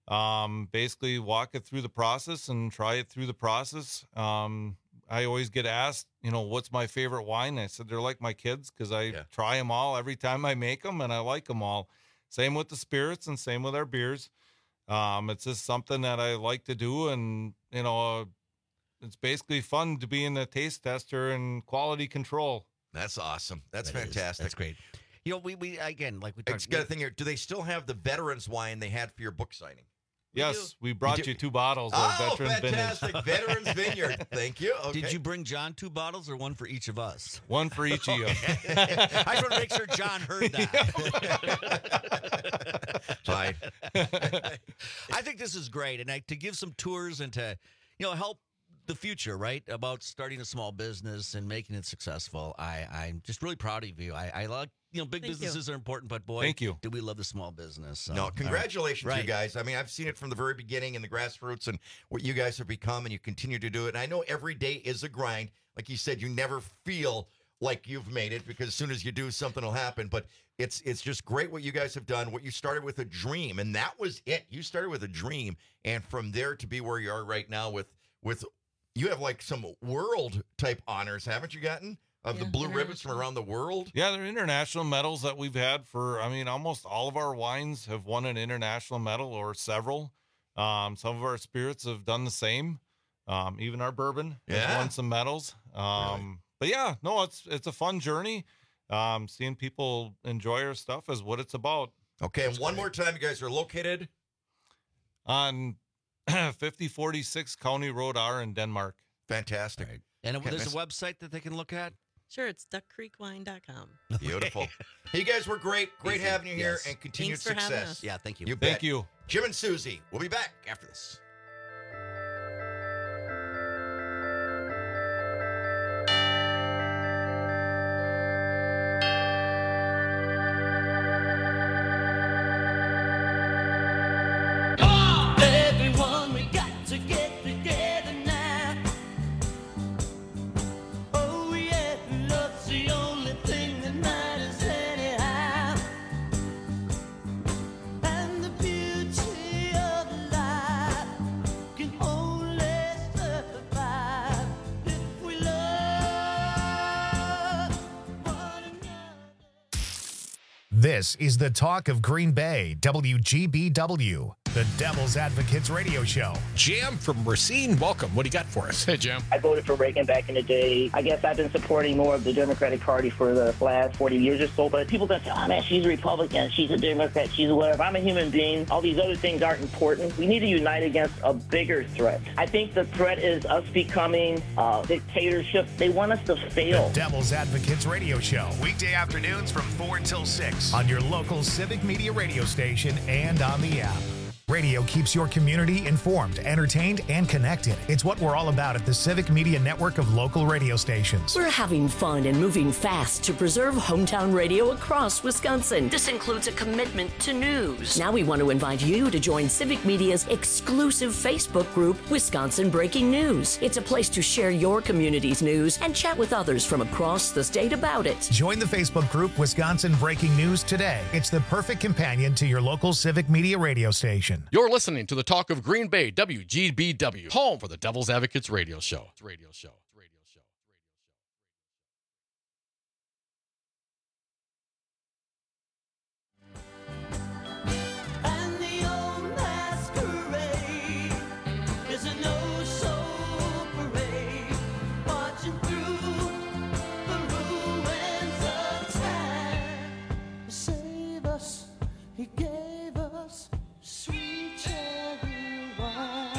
um, basically walk it through the process and try it through the process. Um, I always get asked, you know, what's my favorite wine? I said, they're like my kids because I try them all every time I make them and I like them all. Same with the spirits and same with our beers. Um, it's just something that I like to do. And, you know, uh, it's basically fun to be in the taste tester and quality control. That's awesome. That's That is- fantastic. that's great. You know, we, we again, like we It's talked got a thing here. Do they still have the veterans wine they had for your book signing? Yes, we brought do. you two bottles of Oh, Veterans fantastic. Vintage. Veterans Vineyard. Thank you. Okay. Did you bring John two bottles or one for each of us? One for each of you. I just want to make sure John heard that. Fine. I think this is great, and I, to give some tours and to, you know, help the future, right? About starting a small business and making it successful. I, I'm just really proud of you. I, I like, you know, big Thank you. businesses are important, but boy, Thank you. do we love the small business. So, No, all right. congratulations, Right. you guys. I mean, I've seen it from the very beginning in the grassroots and what you guys have become, and you continue to do it. And I know every day is a grind. Like you said, you never feel like you've made it because as soon as you do, something will happen. But it's it's just great what you guys have done. What you started with a dream, and that was it. You started with a dream, and from there to be where you are right now with with you have like some world type honors, haven't you gotten? Of the Yeah, blue ribbons from around the world. Yeah, they're international medals that we've had for, I mean, almost all of our wines have won an international medal or several. Um, some of our spirits have done the same. Um, even our bourbon has Yeah. won some medals. Um, But yeah, no, it's it's a fun journey. Um, seeing people enjoy our stuff is what it's about. Okay, and one more time, you guys are located on fifty forty-six County Road R in Denmark. Fantastic. And Can't there's miss a it. website that they can look at. Sure, it's duck creek wine dot com. Beautiful. Hey, you guys were great. Great Easy. having you here Yes. and continued Thanks for having success. us. Yeah, thank you. You Thank bet. you. Jim and Susie. We'll be back after this. Everyone, we got to get together now. Oh yeah, love's the only thing that matters anyhow. And the beauty of life This is the talk of Green Bay, W G B W, the Devil's Advocates radio show. Jam from Racine, welcome. What do you got for us? Hey, Jam. I voted for Reagan back in the day. I guess I've been supporting more of the Democratic Party for the last forty years or so, but people don't say, oh man, she's a Republican, she's a Democrat, she's a whatever. I'm a human being. All these other things aren't important. We need to unite against a bigger threat. I think the threat is us becoming a dictatorship. They want us to fail. The Devil's Advocates radio show, weekday afternoons from four until six on your local Civic Media radio station and on the app. Radio keeps your community informed, entertained, and connected. It's what we're all about at the Civic Media network of local radio stations. We're having fun and moving fast to preserve hometown radio across Wisconsin. This includes a commitment to news. Now we want to invite you to join Civic Media's exclusive Facebook group, Wisconsin Breaking News. It's a place to share your community's news and chat with others from across the state about it. Join the Facebook group Wisconsin Breaking News today. It's the perfect companion to your local Civic Media radio station. You're listening to the talk of Green Bay, W G B W, home for the Devil's Advocates radio show. Radio show. Radio show. And the old masquerade is a no-show parade, marching through the ruins of time. Save us, he gave us sweet cherry wine.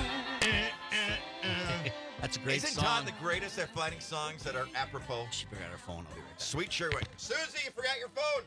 That's a great Isn't song. Todd the greatest at finding songs that are apropos? She forgot her phone. I'll be right back. Sweet Sherwood. Susie, you forgot your phone.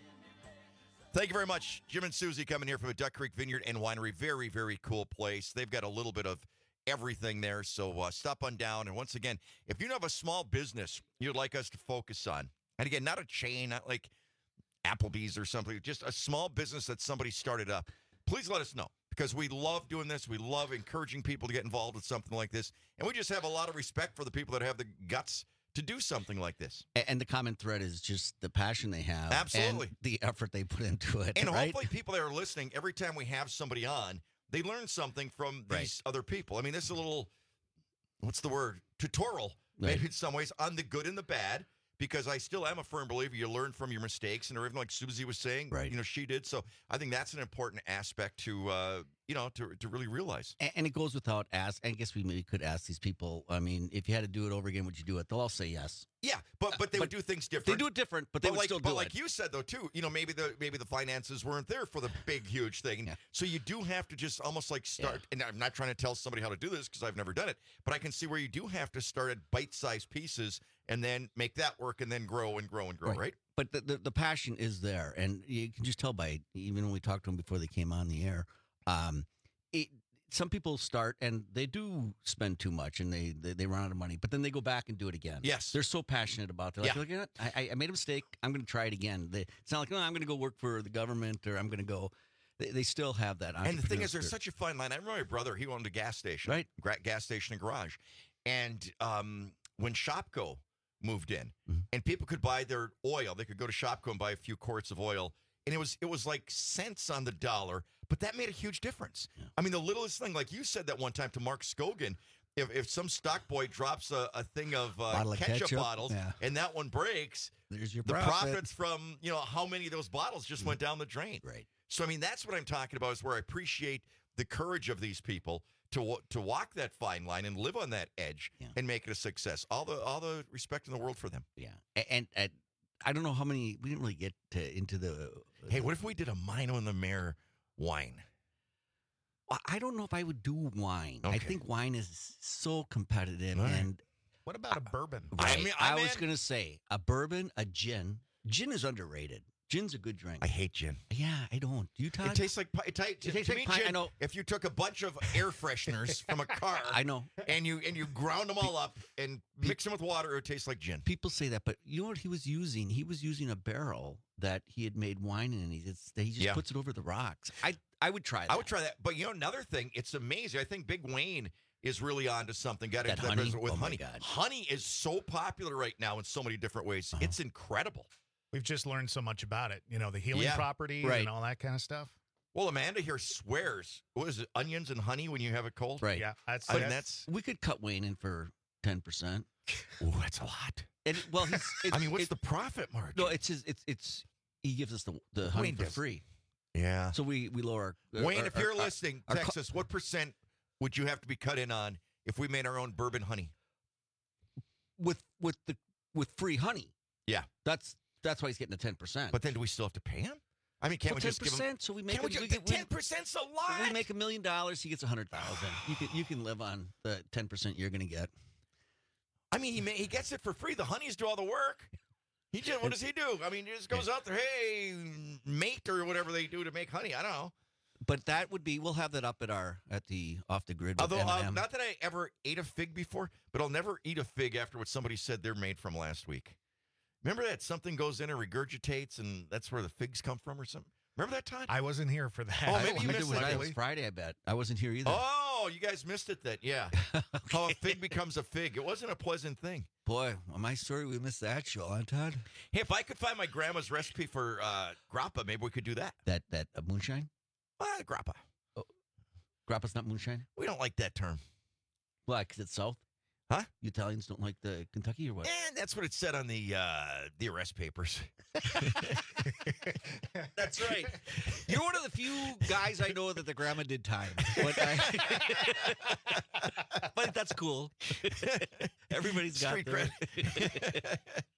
Thank you very much. Jim and Susie coming here from the Duck Creek Vineyard and Winery. Very, very cool place. They've got a little bit of everything there, so uh, stop on down. And once again, if you have a small business you'd like us to focus on, and again, not a chain, not like Applebee's or something, just a small business that somebody started up, please let us know. Because we love doing this. We love encouraging people to get involved with something like this. And we just have a lot of respect for the people that have the guts to do something like this. A- And the common thread is just the passion they have. Absolutely. And the effort they put into it. And right? hopefully people that are listening, every time we have somebody on, they learn something from these Right. other people. I mean, this is a little, what's the word? Tutorial, Right. maybe in some ways, on the good and the bad. Because I still am a firm believer you learn from your mistakes, and even like Susie was saying, Right. you know, she did. So I think that's an important aspect to, uh, you know, to to really realize. A- And it goes without ask. I guess we maybe could ask these people. I mean, if you had to do it over again, would you do it? They'll all say yes. Yeah, but but they would do things different. They do it different, but they would like, still but do like it. you said though too, you know, maybe the maybe the finances weren't there for the big huge thing. So you do have to just almost like start. And I'm not trying to tell somebody how to do this because I've never done it, but I can see where you do have to start at bite-sized pieces and then make that work and then grow and grow and grow. Right. But the, the the passion is there, and you can just tell by even when we talked to them before they came on the air. Um, it, some people start and they do spend too much and they, they they run out of money, but then they go back and do it again. Yes, they're so passionate about it. They're like, Yeah. "Look, you know what? I, I made a mistake. I'm going to try it again. They, it's not like, no, I'm going to go work for the government or I'm going to go. They, they still have that. And the thing is, entrepreneurial there's spirit. such a fine line. I remember my brother; he owned a gas station, Right. Gra- gas station and garage. And um, when Shopko moved in, Mm-hmm. and people could buy their oil, they could go to Shopko and buy a few quarts of oil, and it was it was like cents on the dollar, but that made a huge difference. I mean, the littlest thing, like you said that one time to Mark Scogan, if if some stock boy drops a, a thing of, uh, Bottle of ketchup, ketchup, bottles, yeah. and that one breaks, There's your the profit. profits from you know how many of those bottles just went down the drain. Right. So I mean, that's what I'm talking about. Is where I appreciate the courage of these people to wa- to walk that fine line and live on that edge and make it a success. All the all the respect in the world for them. Yeah, A- and, and I don't know how many. We didn't really get to, into the. Hey, what if we did a Mino and the Mayor wine? Well, I don't know if I would do wine. I Okay. think wine is so competitive, All right. and What about a bourbon? right, I mean, I I'm was in. going to say a bourbon, a gin. Gin is underrated. Gin's a good drink. I hate gin. Yeah, I don't. Do you, Todd? It tastes like pi- it, ta- to, tastes to like me, pine- I gin, know. If you took a bunch of air fresheners from a car, I know. and you and you ground them all up and mix them with water, it would taste like gin. People say that, but you know what he was using? He was using a barrel that he had made wine in, and he just, he just Yeah. puts it over the rocks. I I would try that. I would try that. But you know, another thing, it's amazing. I think Big Wayne is really onto something. Got That into that honey? business with Oh, my honey. God. Honey is so popular right now in so many different ways. Uh-huh. It's incredible. We've just learned so much about it. You know, the healing Yeah, properties right. and all that kind of stuff. Well, Amanda here swears. What is it? Onions and honey when you have a cold? Right. Yeah, that's, I mean, that's, that's. We could cut Wayne in for ten percent. Oh, that's a lot. And well, he's. It's, I mean, what's it- the profit margin? No, it's his. It's it's He gives us the the honey Wayne for does. free. Yeah. So we we lower. our- Wayne, our- if you're our- listening, our text co- us. What percent would you have to be cut in on if we made our own bourbon honey? with with the with free honey. Yeah. That's that's why he's getting the ten percent. But then do we still have to pay him? I mean, can't Well, we just give him? So we make Can't we a- ju- we get- we- ten percent's a lot. We make a million dollars. He gets a hundred thousand. You can you can live on the ten percent you're going to get. I mean, he ma- he gets it for free. The honeys do all the work. He just, what does he do? I mean, he just goes out there, hey, mate, or whatever they do to make honey. I don't know. But that would be we'll have that up at our at the off the grid. With Although, uh, M&M. not that I ever ate a fig before, but I'll never eat a fig after what somebody said they're made from last week. Remember that something goes in and regurgitates, and that's where the figs come from, or something? Remember that, Todd? I wasn't here for that. Oh, I maybe don't you think missed it was, that. it was Friday. I bet I wasn't here either. Oh, you guys missed it then. Yeah. How a fig becomes a fig. It wasn't a pleasant thing. Boy, am I sorry we missed that show, huh, Todd? Hey, if I could find my grandma's recipe for uh, grappa, maybe we could do that. That that uh, moonshine? Uh, grappa. Grappa's not moonshine? We don't like that term. Why? Because it's south? Huh? You Italians don't like the Kentucky or what? And that's what it said on the uh, the arrest papers. That's right. You're one of the few guys I know that the grandma did time. But, I, but that's cool. Everybody's got Street their... cred.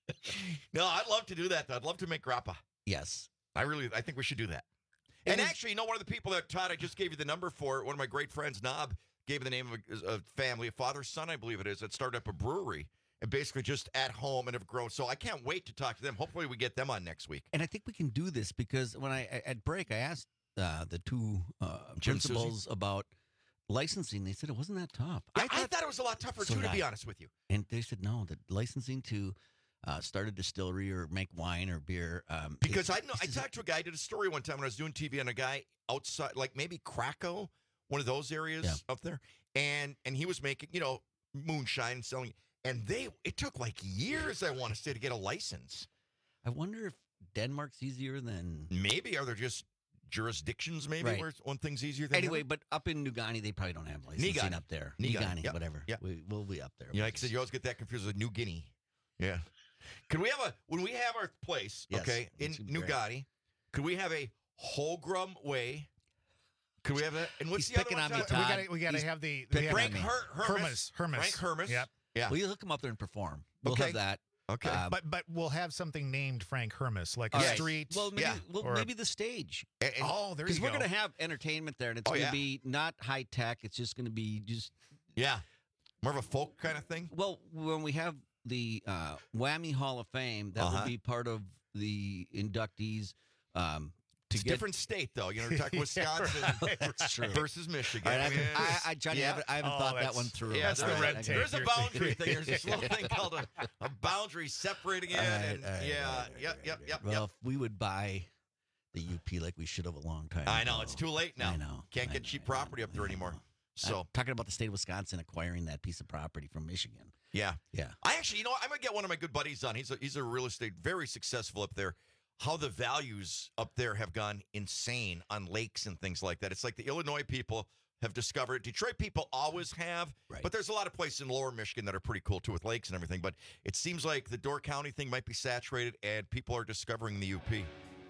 No, I'd love to do that. Though. I'd love to make grappa. Yes. I really, I think we should do that. It And was- actually, you know, one of the people that, Todd, I just gave you the number for, one of my great friends, Knob, gave me the name of a, a family, a father, son, I believe it is, that started up a brewery and basically just at home and have grown. So I can't wait to talk to them. Hopefully we get them on next week. And I think we can do this because when I at break, I asked uh, the two uh, Jim, Susie? principals about licensing. They said it wasn't that tough. Yeah, I, thought, it was a lot tougher, So too, did to be I. honest with you. And they said no, the licensing to uh, start a distillery or make wine or beer. Um, Because it- I know I talked to a guy, I did a story one time when I was doing T V on a guy outside, like maybe Krakow, one of those areas Yeah. up there. And and he was making, you know, moonshine and selling. And they it took like years, I want to say, to get a license. I wonder if Denmark's easier than Maybe are there just jurisdictions maybe Right. where one thing's easier than anyway. the other? But up in Nugani, they probably don't have licensing Nigani. up there. Nigani, Nigani, yep, whatever. yep. We, we'll be up there. Yeah, like I said, you always get that confused with New Guinea. Yeah. Could we have a when we have our place, Yes, okay, in that's great. Nugatti, could we have a Holgram Way? Could we have that? And what's He's the other picking one? on me, Todd? We Todd. gotta, we gotta He's have the picking we have on Frank me. Her- Hermes. Hermes. Hermes. Frank Hermes. Yep. Yeah. Well, you hook them up there and perform. We'll Okay. have that. Okay. Um, But but we'll have something named Frank Hermes, like a all right. street. Well, maybe, yeah, well, or- maybe the stage. And- and- Oh, there you Because go. we're going to have entertainment there, and it's Oh, going to yeah. be not high tech. It's just going to be just yeah. More of a folk kind of thing. well, when we have the uh, Whammy Hall of Fame, that Uh-huh. will be part of the inductees. Um, to It's a get different state, though. You know, we're talking Yeah, Wisconsin right. That's true. versus Michigan. All right, I, mean, I, it's- I, Johnny, I yeah. haven't, I haven't Oh, thought that that's- one through. Yeah, That's there's, the red a, tape there's a you're boundary thinking. thing. There's this little thing called a, a boundary separating it. All right, and all right, yeah, all right, yep, yep, yep, Well, yep. if we would buy the U P like we should have a long time I know. ago. It's too late now. I know. Can't I get know, cheap I know, property up there I anymore. know. So, I'm talking about the state of Wisconsin acquiring that piece of property from Michigan. yeah. Yeah. I actually, you know, what? I'm gonna get one of my good buddies on. He's a, he's a real estate, very successful up there. How the values up there have gone insane on lakes and things like that. It's like the Illinois people have discovered it. Detroit people always have, Right. but there's a lot of places in Lower Michigan that are pretty cool too with lakes and everything. But it seems like the Door County thing might be saturated, and people are discovering the U P.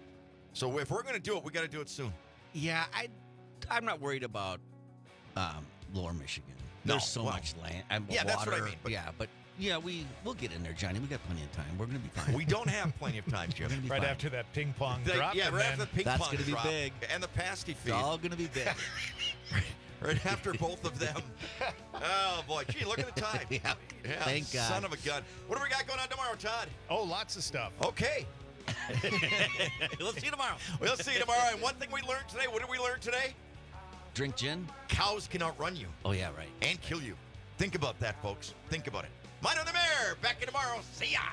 So if we're gonna do it, we got to do it soon. Yeah, I, I'm not worried about um, Lower Michigan. No, There's so well, much land and yeah, water. that's what I mean, but- yeah, but yeah, we we'll get in there, Johnny. We got plenty of time. We're gonna be fine. We don't have plenty of time, Jim. We're gonna be right fine. after that ping pong The- drop. yeah, and right then, after the ping That's pong gonna be drop big. and the pasty It's feed. all gonna be big. Right after both of them. Oh, boy. Gee, look at the time. yeah. Yeah, Thank God. son of a gun. What do we got going on tomorrow, Todd? oh, lots of stuff. Okay. We'll see you tomorrow. We'll see you tomorrow. And one thing we learned today, what did we learn today? Drink gin. Cows can outrun you Oh yeah, right. and kill you. Think about that, folks. Think about it. Mind on the Mayor. Back in tomorrow. See ya.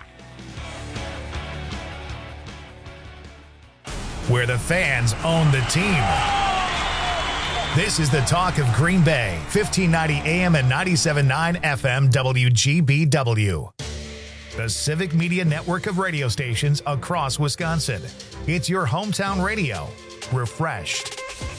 Where the fans own the team. This is the talk of Green Bay, fifteen ninety A M and ninety-seven point nine F M W G B W. The Civic Media network of radio stations across Wisconsin. It's your hometown radio. Refreshed.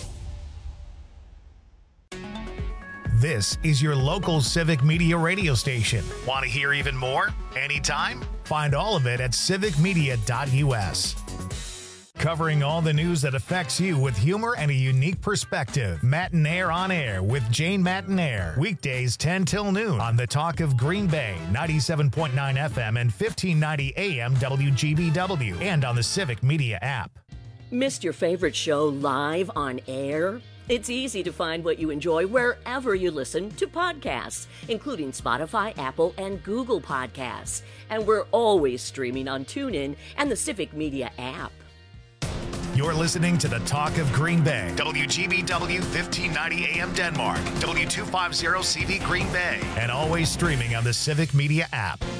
This is your local Civic Media radio station. Want to hear even more? Anytime? Find all of it at civic media dot U S. covering all the news that affects you with humor and a unique perspective. Matinaire on Air with Jane Matinaire. Weekdays ten till noon on the Talk of Green Bay, ninety-seven point nine F M and fifteen ninety A M W G B W, and on the Civic Media app. Missed your favorite show live on air? It's easy to find what you enjoy wherever you listen to podcasts, including Spotify, Apple, and Google Podcasts. And we're always streaming on TuneIn and the Civic Media app. You're listening to the Talk of Green Bay, W G B W fifteen ninety A M Denmark, W two fifty C V Green Bay, and always streaming on the Civic Media app.